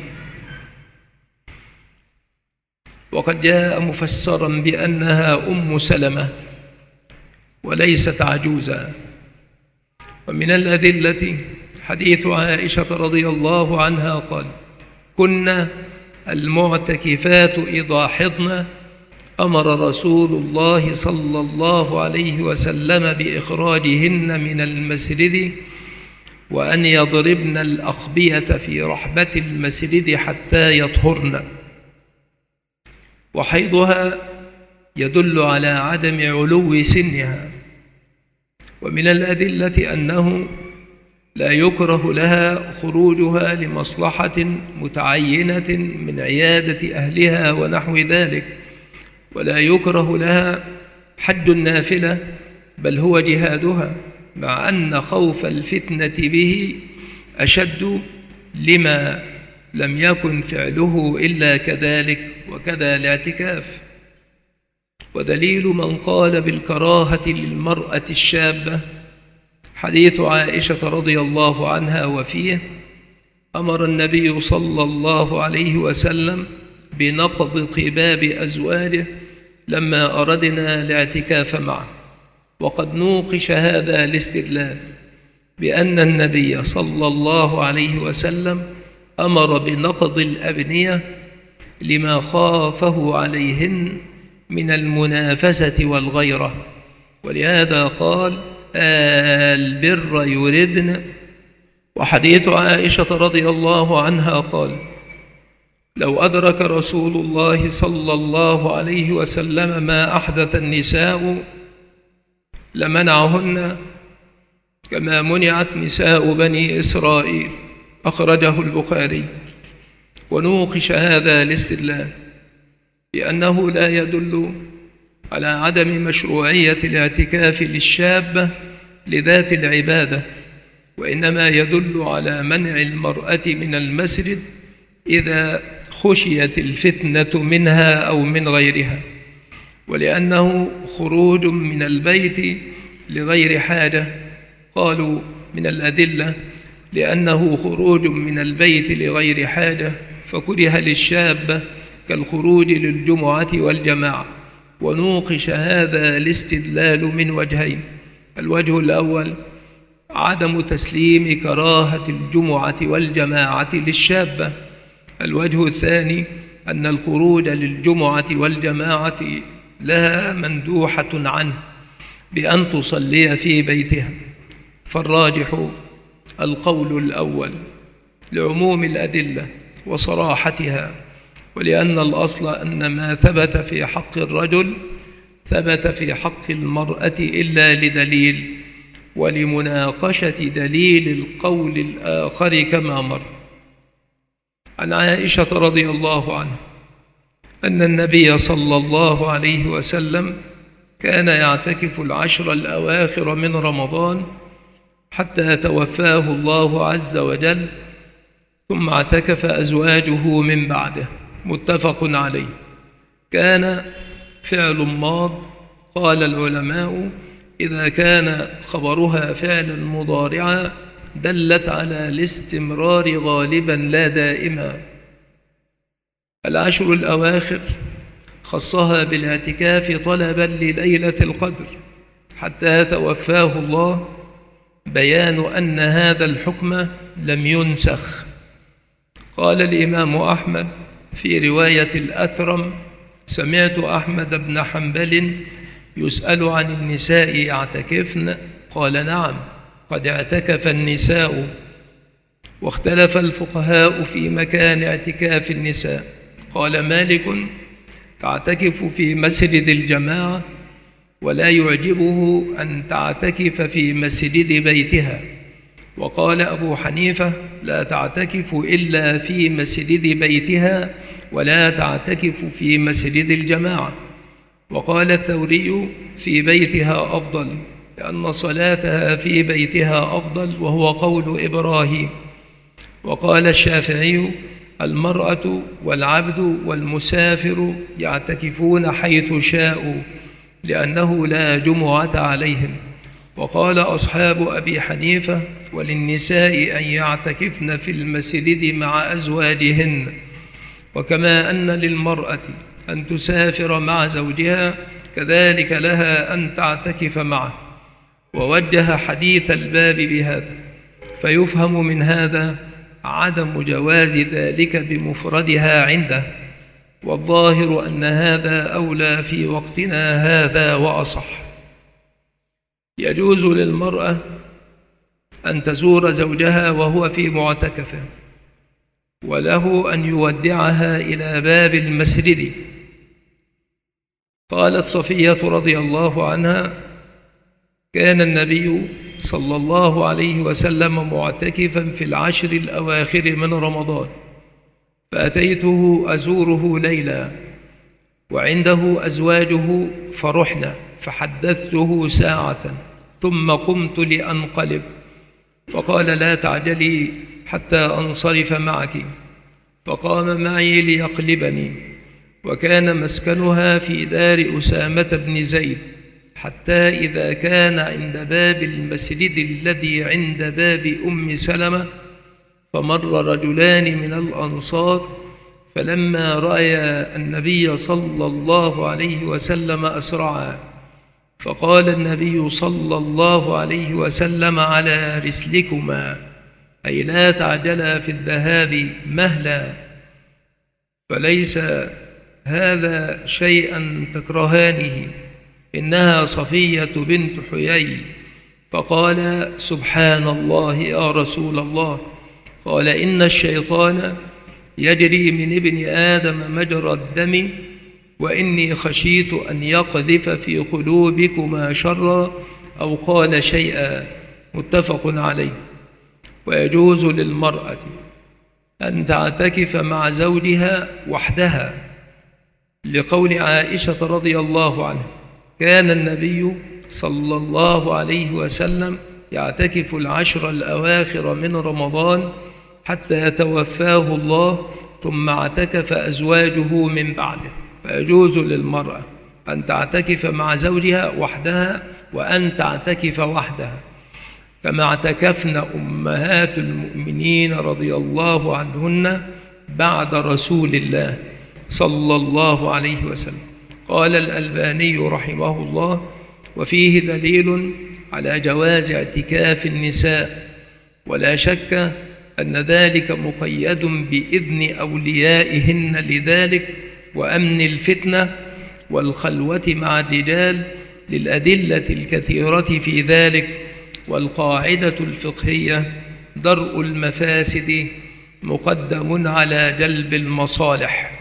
وقد جاء مفسرا بأنها أم سلمة وليست عجوزا. ومن الأدلة حديث عائشة رضي الله عنها قال: كنا المعتكفات إذا حضن أمر رسول الله صلى الله عليه وسلم بإخراجهن من المسجد، وأن يضربن الأخبية في رحبة المسجد حتى يطهرن. وحيضها يدل على عدم علو سنها. ومن الأدلة أنه لا يكره لها خروجها لمصلحة متعينة من عيادة أهلها ونحو ذلك، ولا يكره لها حج النافلة، بل هو جهادها، مع أن خوف الفتنة به أشد لما لم يكن فعله إلا كذلك، وكذا الاعتكاف. ودليل من قال بالكراهة للمرأة الشابة حديث عائشة رضي الله عنها، وفيه أمر النبي صلى الله عليه وسلم بنقض قباب أزواجه لما أردنا الاعتكاف معه. وقد نوقش هذا الاستدلال بأن النبي صلى الله عليه وسلم أمر بنقض الأبنية لما خافه عليهن من المنافسة والغيرة، ولهذا قال: البر يردن. وحديث عائشة رضي الله عنها قال: لو أدرك رسول الله صلى الله عليه وسلم ما أحدث النساء لمنعهن كما منعت نساء بني إسرائيل. أخرجه البخاري. ونوقش هذا الاستدلال بأنه لا يدل على عدم مشروعية الاعتكاف للشابة لذات العبادة، وإنما يدل على منع المرأة من المسجد إذا خشيت الفتنة منها أو من غيرها، ولأنه خروج من البيت لغير حاجة. قالوا من الأدلة لأنه خروج من البيت لغير حاجة فكره للشابة كالخروج للجمعة والجماعة. ونوقش هذا الاستدلال من وجهين: الوجه الأول عدم تسليم كراهة الجمعة والجماعة للشابة. الوجه الثاني أن الخروج للجمعة والجماعة لها مندوحة عنه بأن تصلي في بيتها. فالراجح القول الأول لعموم الأدلة وصراحتها، ولأن الأصل أن ما ثبت في حق الرجل ثبت في حق المرأة إلا لدليل، ولمناقشة دليل القول الآخر كما مر. عن عائشة رضي الله عنها أن النبي صلى الله عليه وسلم كان يعتكف العشر الأواخر من رمضان حتى توفاه الله عز وجل، ثم اعتكف أزواجه من بعده، متفق عليه. كان فعل ماض. قال العلماء: إذا كان خبرها فعلا مضارعا دلت على الاستمرار غالبا لا دائما. العشر الأواخر خصها بالاعتكاف طلبا لليلة القدر حتى توفاه الله، بيان أن هذا الحكم لم ينسخ. قال الإمام أحمد في رواية الأثرم: سمعت أحمد بن حنبل يسأل عن النساء يعتكفن، قال: نعم، قد اعتكف النساء. واختلف الفقهاء في مكان اعتكاف النساء. قال مالك: تعتكف في مسجد الجماعة، ولا يعجبه أن تعتكف في مسجد بيتها. وقال أبو حنيفة: لا تعتكف إلا في مسجد بيتها، ولا تعتكف في مسجد الجماعة. وقال الثوري: في بيتها أفضل، لأن صلاتها في بيتها أفضل، وهو قول إبراهيم. وقال الشافعي: المرأة والعبد والمسافر يعتكفون حيث شاءوا، لأنه لا جمعة عليهم. وقال أصحاب أبي حنيفة: وللنساء أن يعتكفن في المسجد مع أزواجهن. وكما أن للمرأة أن تسافر مع زوجها، كذلك لها أن تعتكف معه. ووجه حديث الباب بهذا، فيفهم من هذا عدم جواز ذلك بمفردها عنده، والظاهر أن هذا أولى في وقتنا هذا وأصح. يجوز للمرأة أن تزور زوجها وهو في معتكفه، وله أن يودعها إلى باب المسجد. قالت صفية رضي الله عنها: كان النبي صلى الله عليه وسلم معتكفا في العشر الأواخر من رمضان، فأتيته أزوره ليلا وعنده أزواجه، فرحنا فحدثته ساعة ثم قمت لأنقلب، فقال: لا تعجلي حتى أنصرف معك. فقام معي ليقلبني، وكان مسكنها في دار أسامة بن زيد، حتى إذا كان عند باب المسجد الذي عند باب أم سلمة، فمر رجلان من الأنصار، فلما رأيا النبي صلى الله عليه وسلم أسرعا، فقال النبي صلى الله عليه وسلم: على رسلكما، أي لا تعجلا في الذهاب مهلا، فليس هذا شيئا تكرهانه، إنها صفية بنت حيي. فقال: سبحان الله يا رسول الله. قال: إن الشيطان يجري من ابن آدم مجرى الدم، وإني خشيت أن يقذف في قلوبكما شرا، أو قال شيئا، متفق عليه. ويجوز للمرأة أن تعتكف مع زوجها وحدها، لقول عائشة رضي الله عنها: كان النبي صلى الله عليه وسلم يعتكف العشر الأواخر من رمضان حتى يتوفاه الله، ثم اعتكف أزواجه من بعده. فيجوز للمرأة أن تعتكف مع زوجها وحدها، وأن تعتكف وحدها، كما اعتكفن أمهات المؤمنين رضي الله عنهن بعد رسول الله صلى الله عليه وسلم. قال الألباني رحمه الله: وفيه دليل على جواز اعتكاف النساء، ولا شك أن ذلك مقيد بإذن أوليائهن لذلك، وأمن الفتنة والخلوة مع الرجال، للأدلة الكثيرة في ذلك. والقاعدة الفقهية: درء المفاسد مقدم على جلب المصالح.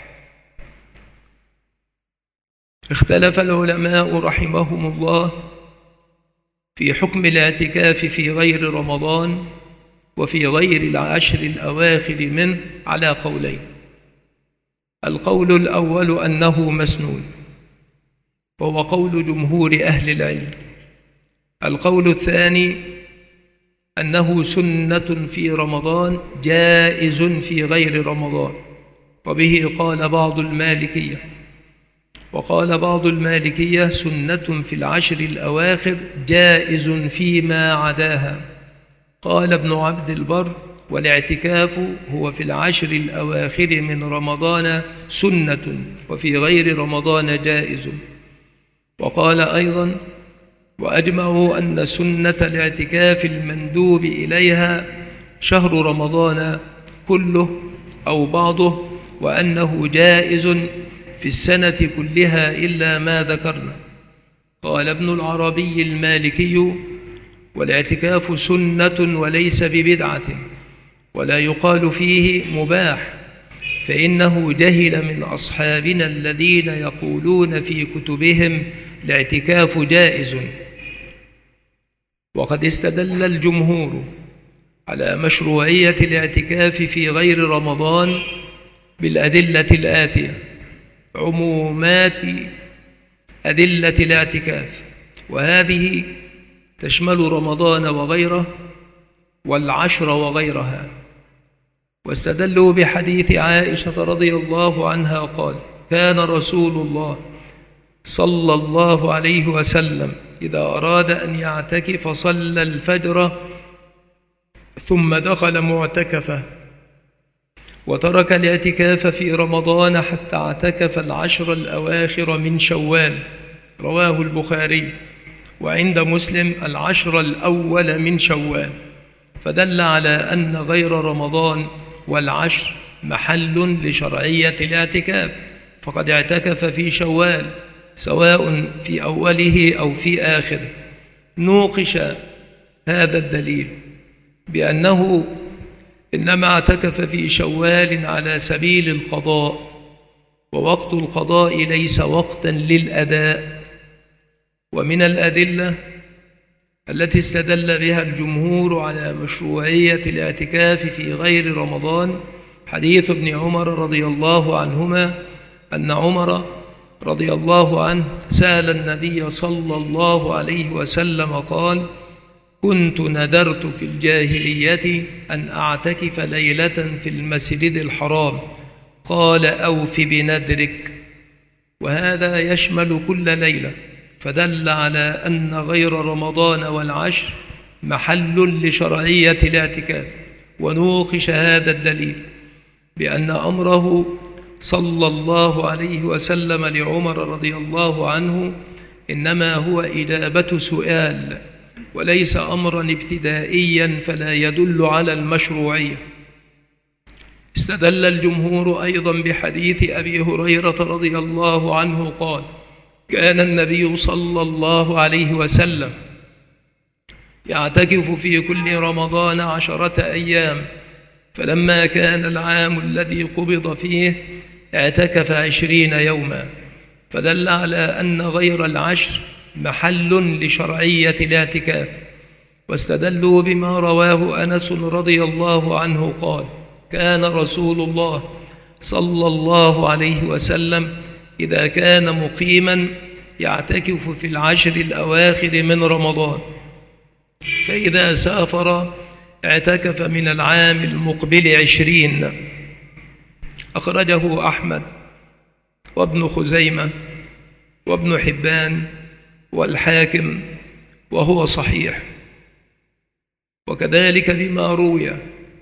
اختلف العلماء رحمهم الله في حكم الاعتكاف في غير رمضان وفي غير العشر الأواخر منه على قولين. القول الأول أنه مسنون، وهو قول جمهور أهل العلم. القول الثاني أنه سنة في رمضان جائز في غير رمضان، وبه قال بعض المالكية. وقال بعض المالكية سنة في العشر الأواخر جائز فيما عداها. قال ابن عبد البر والاعتكاف هو في العشر الأواخر من رمضان سنة وفي غير رمضان جائز. وقال أيضا وأجمعوا أن سنة الاعتكاف المندوب إليها شهر رمضان كله أو بعضه، وأنه جائز في السنة كلها إلا ما ذكرنا. قال ابن العربي المالكي والاعتكاف سنة وليس ببدعة، ولا يقال فيه مباح، فإنه جهل من أصحابنا الذين يقولون في كتبهم الاعتكاف جائز. وقد استدل الجمهور على مشروعية الاعتكاف في غير رمضان بالأدلة الآتية: عمومات أدلة الاعتكاف، وهذه تشمل رمضان وغيره والعشر وغيرها. واستدلوا بحديث عائشة رضي الله عنها قال: كان رسول الله صلى الله عليه وسلم إذا أراد أن يعتكف صلى الفجر ثم دخل معتكفه، وترك الاعتكاف في رمضان حتى اعتكف العشر الأواخر من شوال. رواه البخاري. وعند مسلم العشر الأول من شوال، فدل على أن غير رمضان والعشر محل لشرعية الاعتكاف، فقد اعتكف في شوال سواء في أوله أو في آخره. نوقش هذا الدليل بأنه إنما اعتكف في شوال على سبيل القضاء، ووقت القضاء ليس وقتا للأداء. ومن الأدلة التي استدل بها الجمهور على مشروعية الاعتكاف في غير رمضان حديث ابن عمر رضي الله عنهما أن عمر رضي الله عنه سأل النبي صلى الله عليه وسلم قال: كنت نذرت في الجاهلية أن أعتكف ليلة في المسجد الحرام، قال: أوف بنذرك. وهذا يشمل كل ليلة، فدل على أن غير رمضان والعشر محل لشرعية الاعتكاف. ونوقش هذا الدليل بأن أمره صلى الله عليه وسلم لعمر رضي الله عنه إنما هو إجابة سؤال وليس أمرا ابتدائيا، فلا يدل على المشروعية. استدل الجمهور أيضا بحديث أبي هريرة رضي الله عنه قال: كان النبي صلى الله عليه وسلم يعتكف في كل رمضان عشرة أيام، فلما كان العام الذي قبض فيه اعتكف عشرين يوما، فدل على أن غير العشر محل لشرعية الاعتكاف. واستدلوا بما رواه أنس رضي الله عنه قال: كان رسول الله صلى الله عليه وسلم إذا كان مقيما يعتكف في العشر الأواخر من رمضان، فإذا سافر اعتكف من العام المقبل عشرين. أخرجه أحمد وابن خزيمة وابن حبان والحاكم وهو صحيح. وكذلك بما روي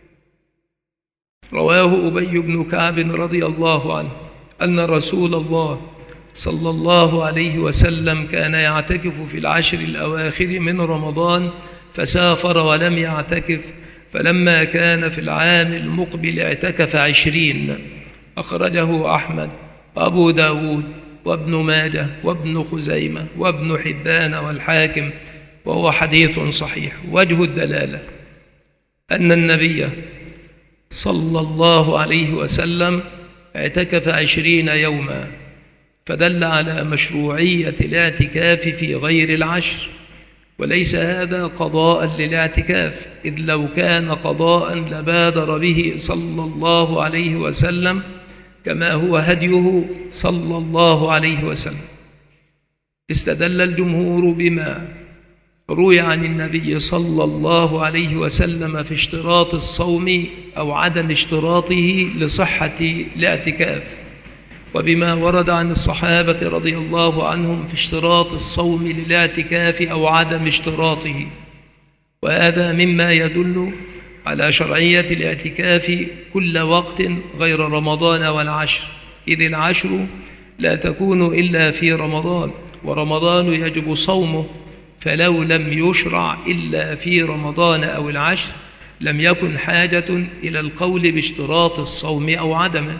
رواه أبي بن كعب رضي الله عنه أن رسول الله صلى الله عليه وسلم كان يعتكف في العشر الأواخر من رمضان فسافر ولم يعتكف، فلما كان في العام المقبل اعتكف عشرين. أخرجه أحمد وأبو داود وابن ماجه وابن خزيمة وابن حبان والحاكم وهو حديث صحيح. وجه الدلالة أن النبي صلى الله عليه وسلم اعتكف عشرين يوما، فدل على مشروعية الاعتكاف في غير العشر، وليس هذا قضاء للاعتكاف، إذ لو كان قضاء لبادر به صلى الله عليه وسلم كما هو هديه صلى الله عليه وسلم. استدل الجمهور بما روي عن النبي صلى الله عليه وسلم في اشتراط الصوم أو عدم اشتراطه لصحة الاعتكاف، وبما ورد عن الصحابة رضي الله عنهم في اشتراط الصوم للاعتكاف أو عدم اشتراطه، وهذا مما يدل على شرعية الاعتكاف كل وقت غير رمضان والعشر، إذ العشر لا تكون إلا في رمضان، ورمضان يجب صومه، فلو لم يشرع إلا في رمضان أو العشر لم يكن حاجة إلى القول باشتراط الصوم أو عدمه.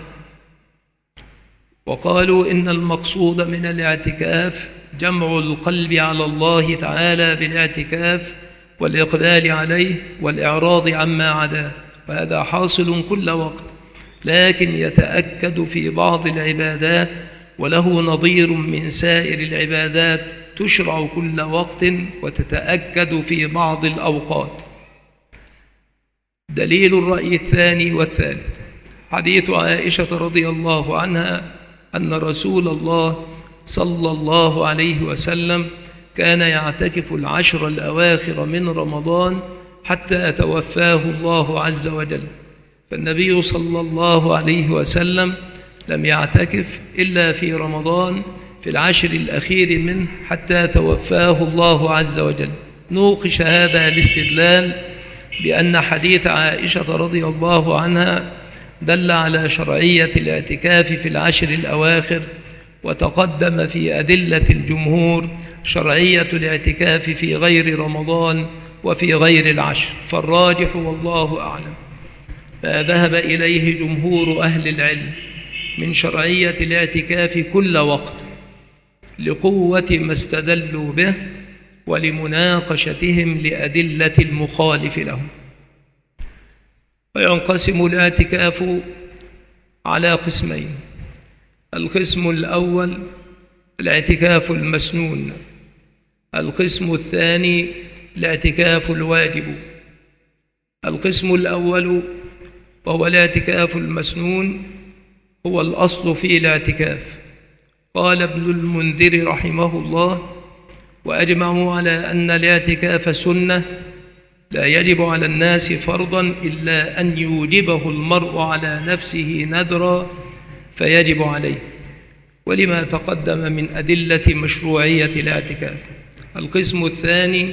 وقالوا إن المقصود من الاعتكاف جمع القلب على الله تعالى بالاعتكاف والإقبال عليه والإعراض عما عداه، وهذا حاصل كل وقت، لكن يتأكد في بعض العبادات وله نظير من سائر العبادات تشرع كل وقت وتتأكد في بعض الأوقات. دليل الرأي الثاني والثالث حديث عائشة رضي الله عنها أن رسول الله صلى الله عليه وسلم كان يعتكف العشر الأواخر من رمضان حتى توفاه الله عز وجل، فالنبي صلى الله عليه وسلم لم يعتكف إلا في رمضان في العشر الأخير منه حتى توفاه الله عز وجل. نوقش هذا الاستدلال بأن حديث عائشة رضي الله عنها دل على شرعية الاعتكاف في العشر الأواخر، وتقدم في أدلة الجمهور شرعية الاعتكاف في غير رمضان وفي غير العشر، فالراجح والله أعلم ما ذهب إليه جمهور أهل العلم من شرعية الاعتكاف كل وقت لقوة ما استدلوا به ولمناقشتهم لأدلة المخالف لهم. وينقسم الاعتكاف على قسمين: القسم الأول الاعتكاف المسنون، القسم الثاني الاعتكاف الواجب. القسم الأول وهو الاعتكاف المسنون هو الأصل في الاعتكاف. قال ابن المنذر رحمه الله: وأجمعوا على أن الاعتكاف سنة لا يجب على الناس فرضا إلا أن يوجبه المرء على نفسه نذرا فيجب عليه، ولما تقدم من أدلة مشروعية الاعتكاف. القسم الثاني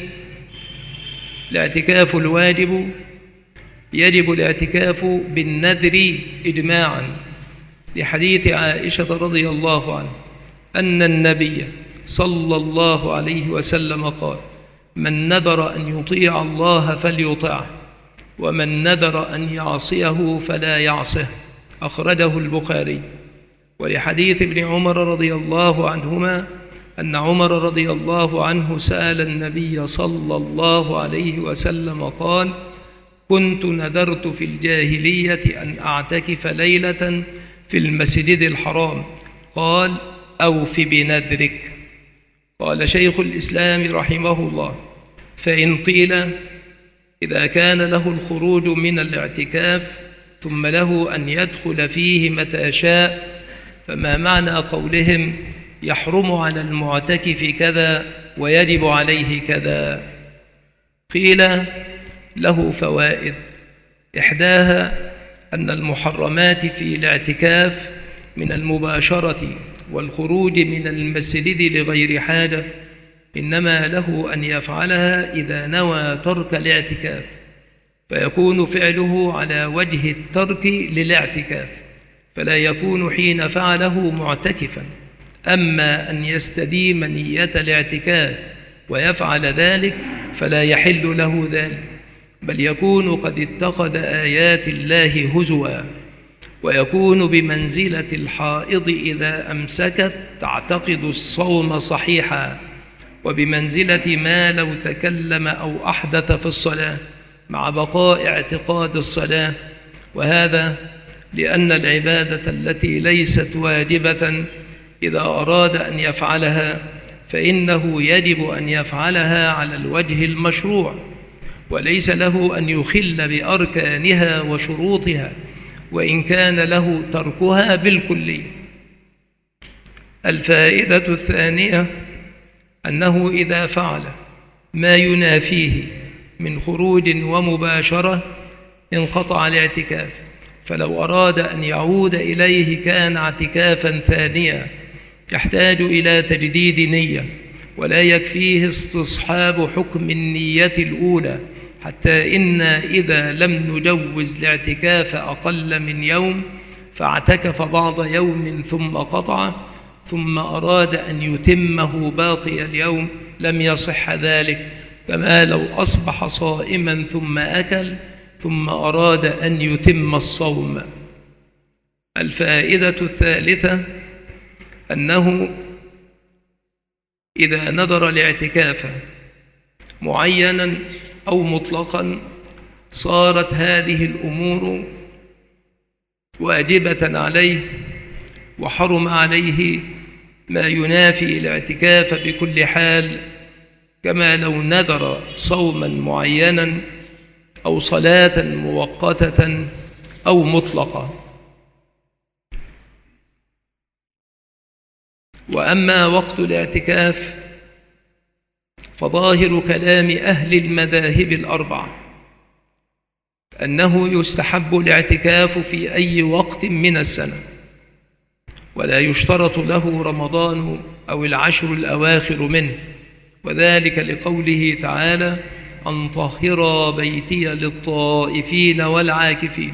الاعتكاف الواجب، يجب الاعتكاف بالنذر إجماعا، لحديث عائشة رضي الله عنها أن النبي صلى الله عليه وسلم قال: من نذر أن يطيع الله فليطعه، ومن نذر أن يعصيه فلا يعصه، أخرجه البخاري. ولحديث ابن عمر رضي الله عنهما أن عمر رضي الله عنه سأل النبي صلى الله عليه وسلم قال: كنت نذرت في الجاهلية أن أعتكف ليلة في المسجد الحرام، قال: أوف بنذرك. قال شيخ الإسلام رحمه الله: فإن قيل إذا كان له الخروج من الاعتكاف ثم له أن يدخل فيه متى شاء، فما معنى قولهم يحرم على المعتكف كذا ويجب عليه كذا؟ قيل له فوائد، إحداها أن المحرمات في الاعتكاف من المباشرة والخروج من المسجد لغير حاجة إنما له أن يفعلها إذا نوى ترك الاعتكاف، فيكون فعله على وجه الترك للاعتكاف، فلا يكون حين فعله معتكفا. أما أن يستديم نية الاعتكاف ويفعل ذلك فلا يحل له ذلك، بل يكون قد اتخذ آيات الله هزوا، ويكون بمنزلة الحائض إذا أمسكت تعتقد الصوم صحيحا، وبمنزلة ما لو تكلم أو أحدث في الصلاة مع بقاء اعتقاد الصلاة. وهذا لأن العبادة التي ليست واجبة إذا أراد أن يفعلها فإنه يجب أن يفعلها على الوجه المشروع، وليس له أن يخل بأركانها وشروطها وإن كان له تركها بالكلية. الفائدة الثانية أنه إذا فعل ما ينافيه من خروج ومباشرة انقطع الاعتكاف، فلو أراد أن يعود إليه كان اعتكافا ثانيا يحتاج إلى تجديد نية، ولا يكفيه استصحاب حكم النية الأولى، حتى إن إذا لم نجوز الاعتكاف أقل من يوم فاعتكف بعض يوم ثم قطع ثم أراد أن يتمه باقي اليوم لم يصح ذلك، كما لو أصبح صائما ثم أكل ثم أراد أن يتم الصوم. الفائدة الثالثة أنه إذا نذر الاعتكاف معينا أو مطلقا صارت هذه الأمور واجبة عليه، وحرم عليه ما ينافي الاعتكاف بكل حال، كما لو نذر صوما معينا أو صلاة مؤقتة أو مطلقة. وأما وقت الاعتكاف فظاهر كلام أهل المذاهب الأربعة أنه يستحب الاعتكاف في أي وقت من السنة، ولا يشترط له رمضان أو العشر الأواخر منه، وذلك لقوله تعالى: أن طهر بيتي للطائفين والعاكفين،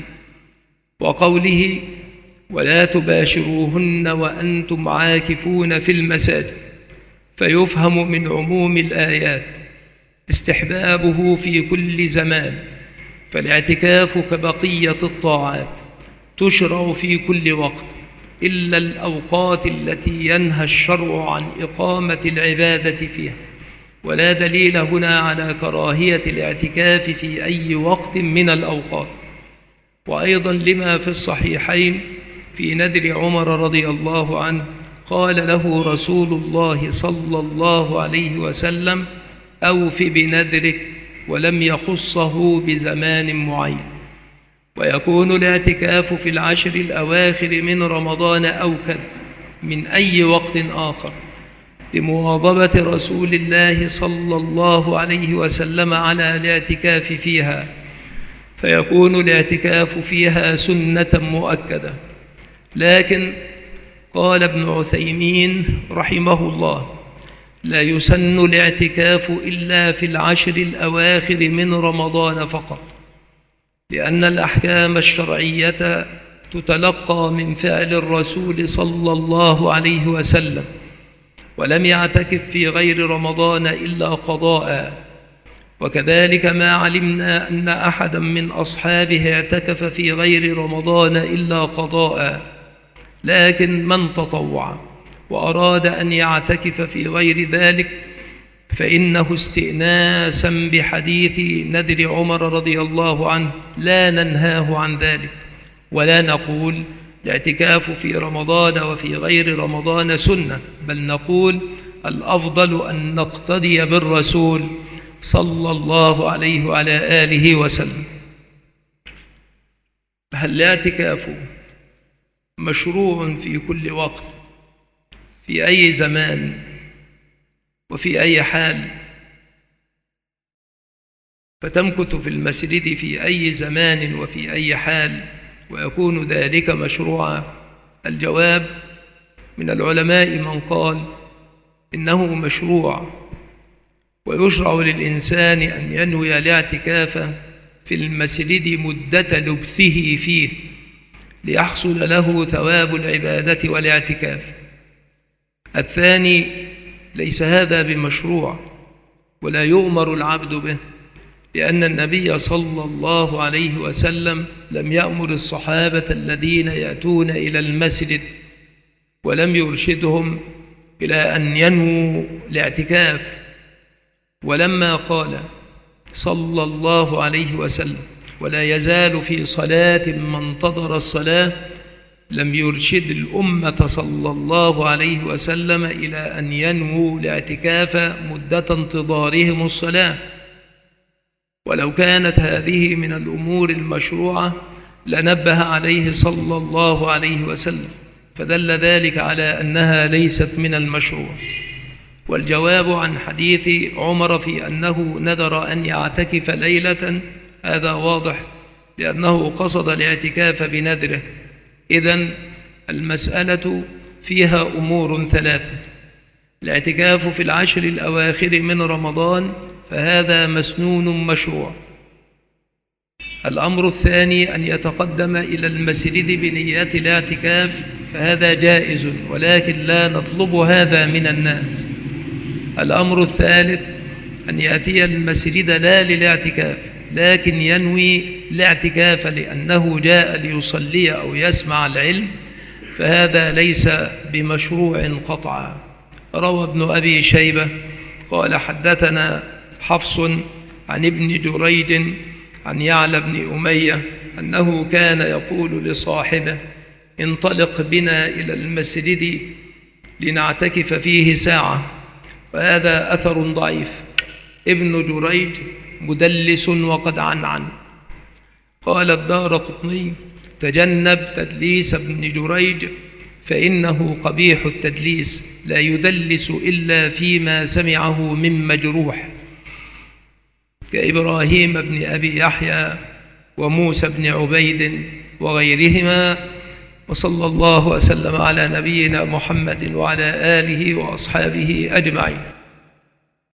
وقوله: ولا تباشروهن وأنتم عاكفون في المساجد، فيفهم من عموم الآيات استحبابه في كل زمان، فالاعتكاف كبقية الطاعات تشرع في كل وقت إلا الأوقات التي ينهى الشرع عن إقامة العبادة فيها، ولا دليل هنا على كراهية الاعتكاف في أي وقت من الأوقات. وأيضا لما في الصحيحين في نذر عمر رضي الله عنه قال له رسول الله صلى الله عليه وسلم: أوف بنذرك، ولم يخصه بزمان معين. ويكون الاعتكاف في العشر الأواخر من رمضان أوكد من أي وقت آخر لمواظبة رسول الله صلى الله عليه وسلم على الاعتكاف فيها، فيكون الاعتكاف فيها سنة مؤكدة. لكن قال ابن عثيمين رحمه الله: لا يسن الاعتكاف إلا في العشر الأواخر من رمضان فقط، لأن الأحكام الشرعية تتلقى من فعل الرسول صلى الله عليه وسلم، ولم يعتكف في غير رمضان إلا قضاء. وكذلك ما علمنا أن أحدا من أصحابه اعتكف في غير رمضان إلا قضاء، لكن من تطوع وأراد أن يعتكف في غير ذلك فإنه استئناسا بحديث نذر عمر رضي الله عنه لا ننهاه عن ذلك، ولا نقول الاعتكاف في رمضان وفي غير رمضان سنة، بل نقول الأفضل أن نقتدي بالرسول صلى الله عليه وعلى آله وسلم. هل الاعتكاف مشروع في كل وقت في أي زمان وفي أي حال، فتمكث في المسجد في أي زمان وفي أي حال ويكون ذلك مشروعا؟ الجواب: من العلماء من قال إنه مشروع، ويشرع للإنسان أن ينوي الاعتكاف في المسجد مدة لبثه فيه ليحصل له ثواب العبادة والاعتكاف. الثاني: ليس هذا بمشروع ولا يؤمر العبد به، لأن النبي صلى الله عليه وسلم لم يأمر الصحابة الذين يأتون إلى المسجد ولم يرشدهم إلى أن ينووا الاعتكاف. ولما قال صلى الله عليه وسلم: ولا يزال في صلاة من انتظر الصلاة، لم يرشد الأمة صلى الله عليه وسلم إلى أن ينووا الاعتكاف مدة انتظارهم الصلاة. ولو كانت هذه من الأمور المشروعة لنبه عليه صلى الله عليه وسلم، فدل ذلك على أنها ليست من المشروع. والجواب عن حديث عمر في أنه نذر أن يعتكف ليلة هذا واضح، لأنه قصد الاعتكاف بنذره. إذن المسألة فيها أمور ثلاثة: الاعتكاف في العشر الأواخر من رمضان فهذا مسنون مشروع. الأمر الثاني أن يتقدم إلى المسجد بنية الاعتكاف فهذا جائز، ولكن لا نطلب هذا من الناس. الأمر الثالث أن يأتي المسجد لا للاعتكاف لكن ينوي الاعتكاف لأنه جاء ليصلي أو يسمع العلم، فهذا ليس بمشروع قطعا. روى ابن أبي شيبة قال حدثنا حفص عن ابن جريج عن يعلى بن أمية أنه كان يقول لصاحبه: انطلق بنا إلى المسجد لنعتكف فيه ساعة. وهذا أثر ضعيف. ابن جريج مدلس وقد عنعن. قال الدارقطني: تجنب تدليس ابن جريج فإنه قبيح التدليس، لا يدلس إلا فيما سمعه من مجروح كإبراهيم بن أبي يحيى وموسى بن عبيد وغيرهما. وصلى الله وسلم على نبينا محمد وعلى آله وأصحابه أجمعين.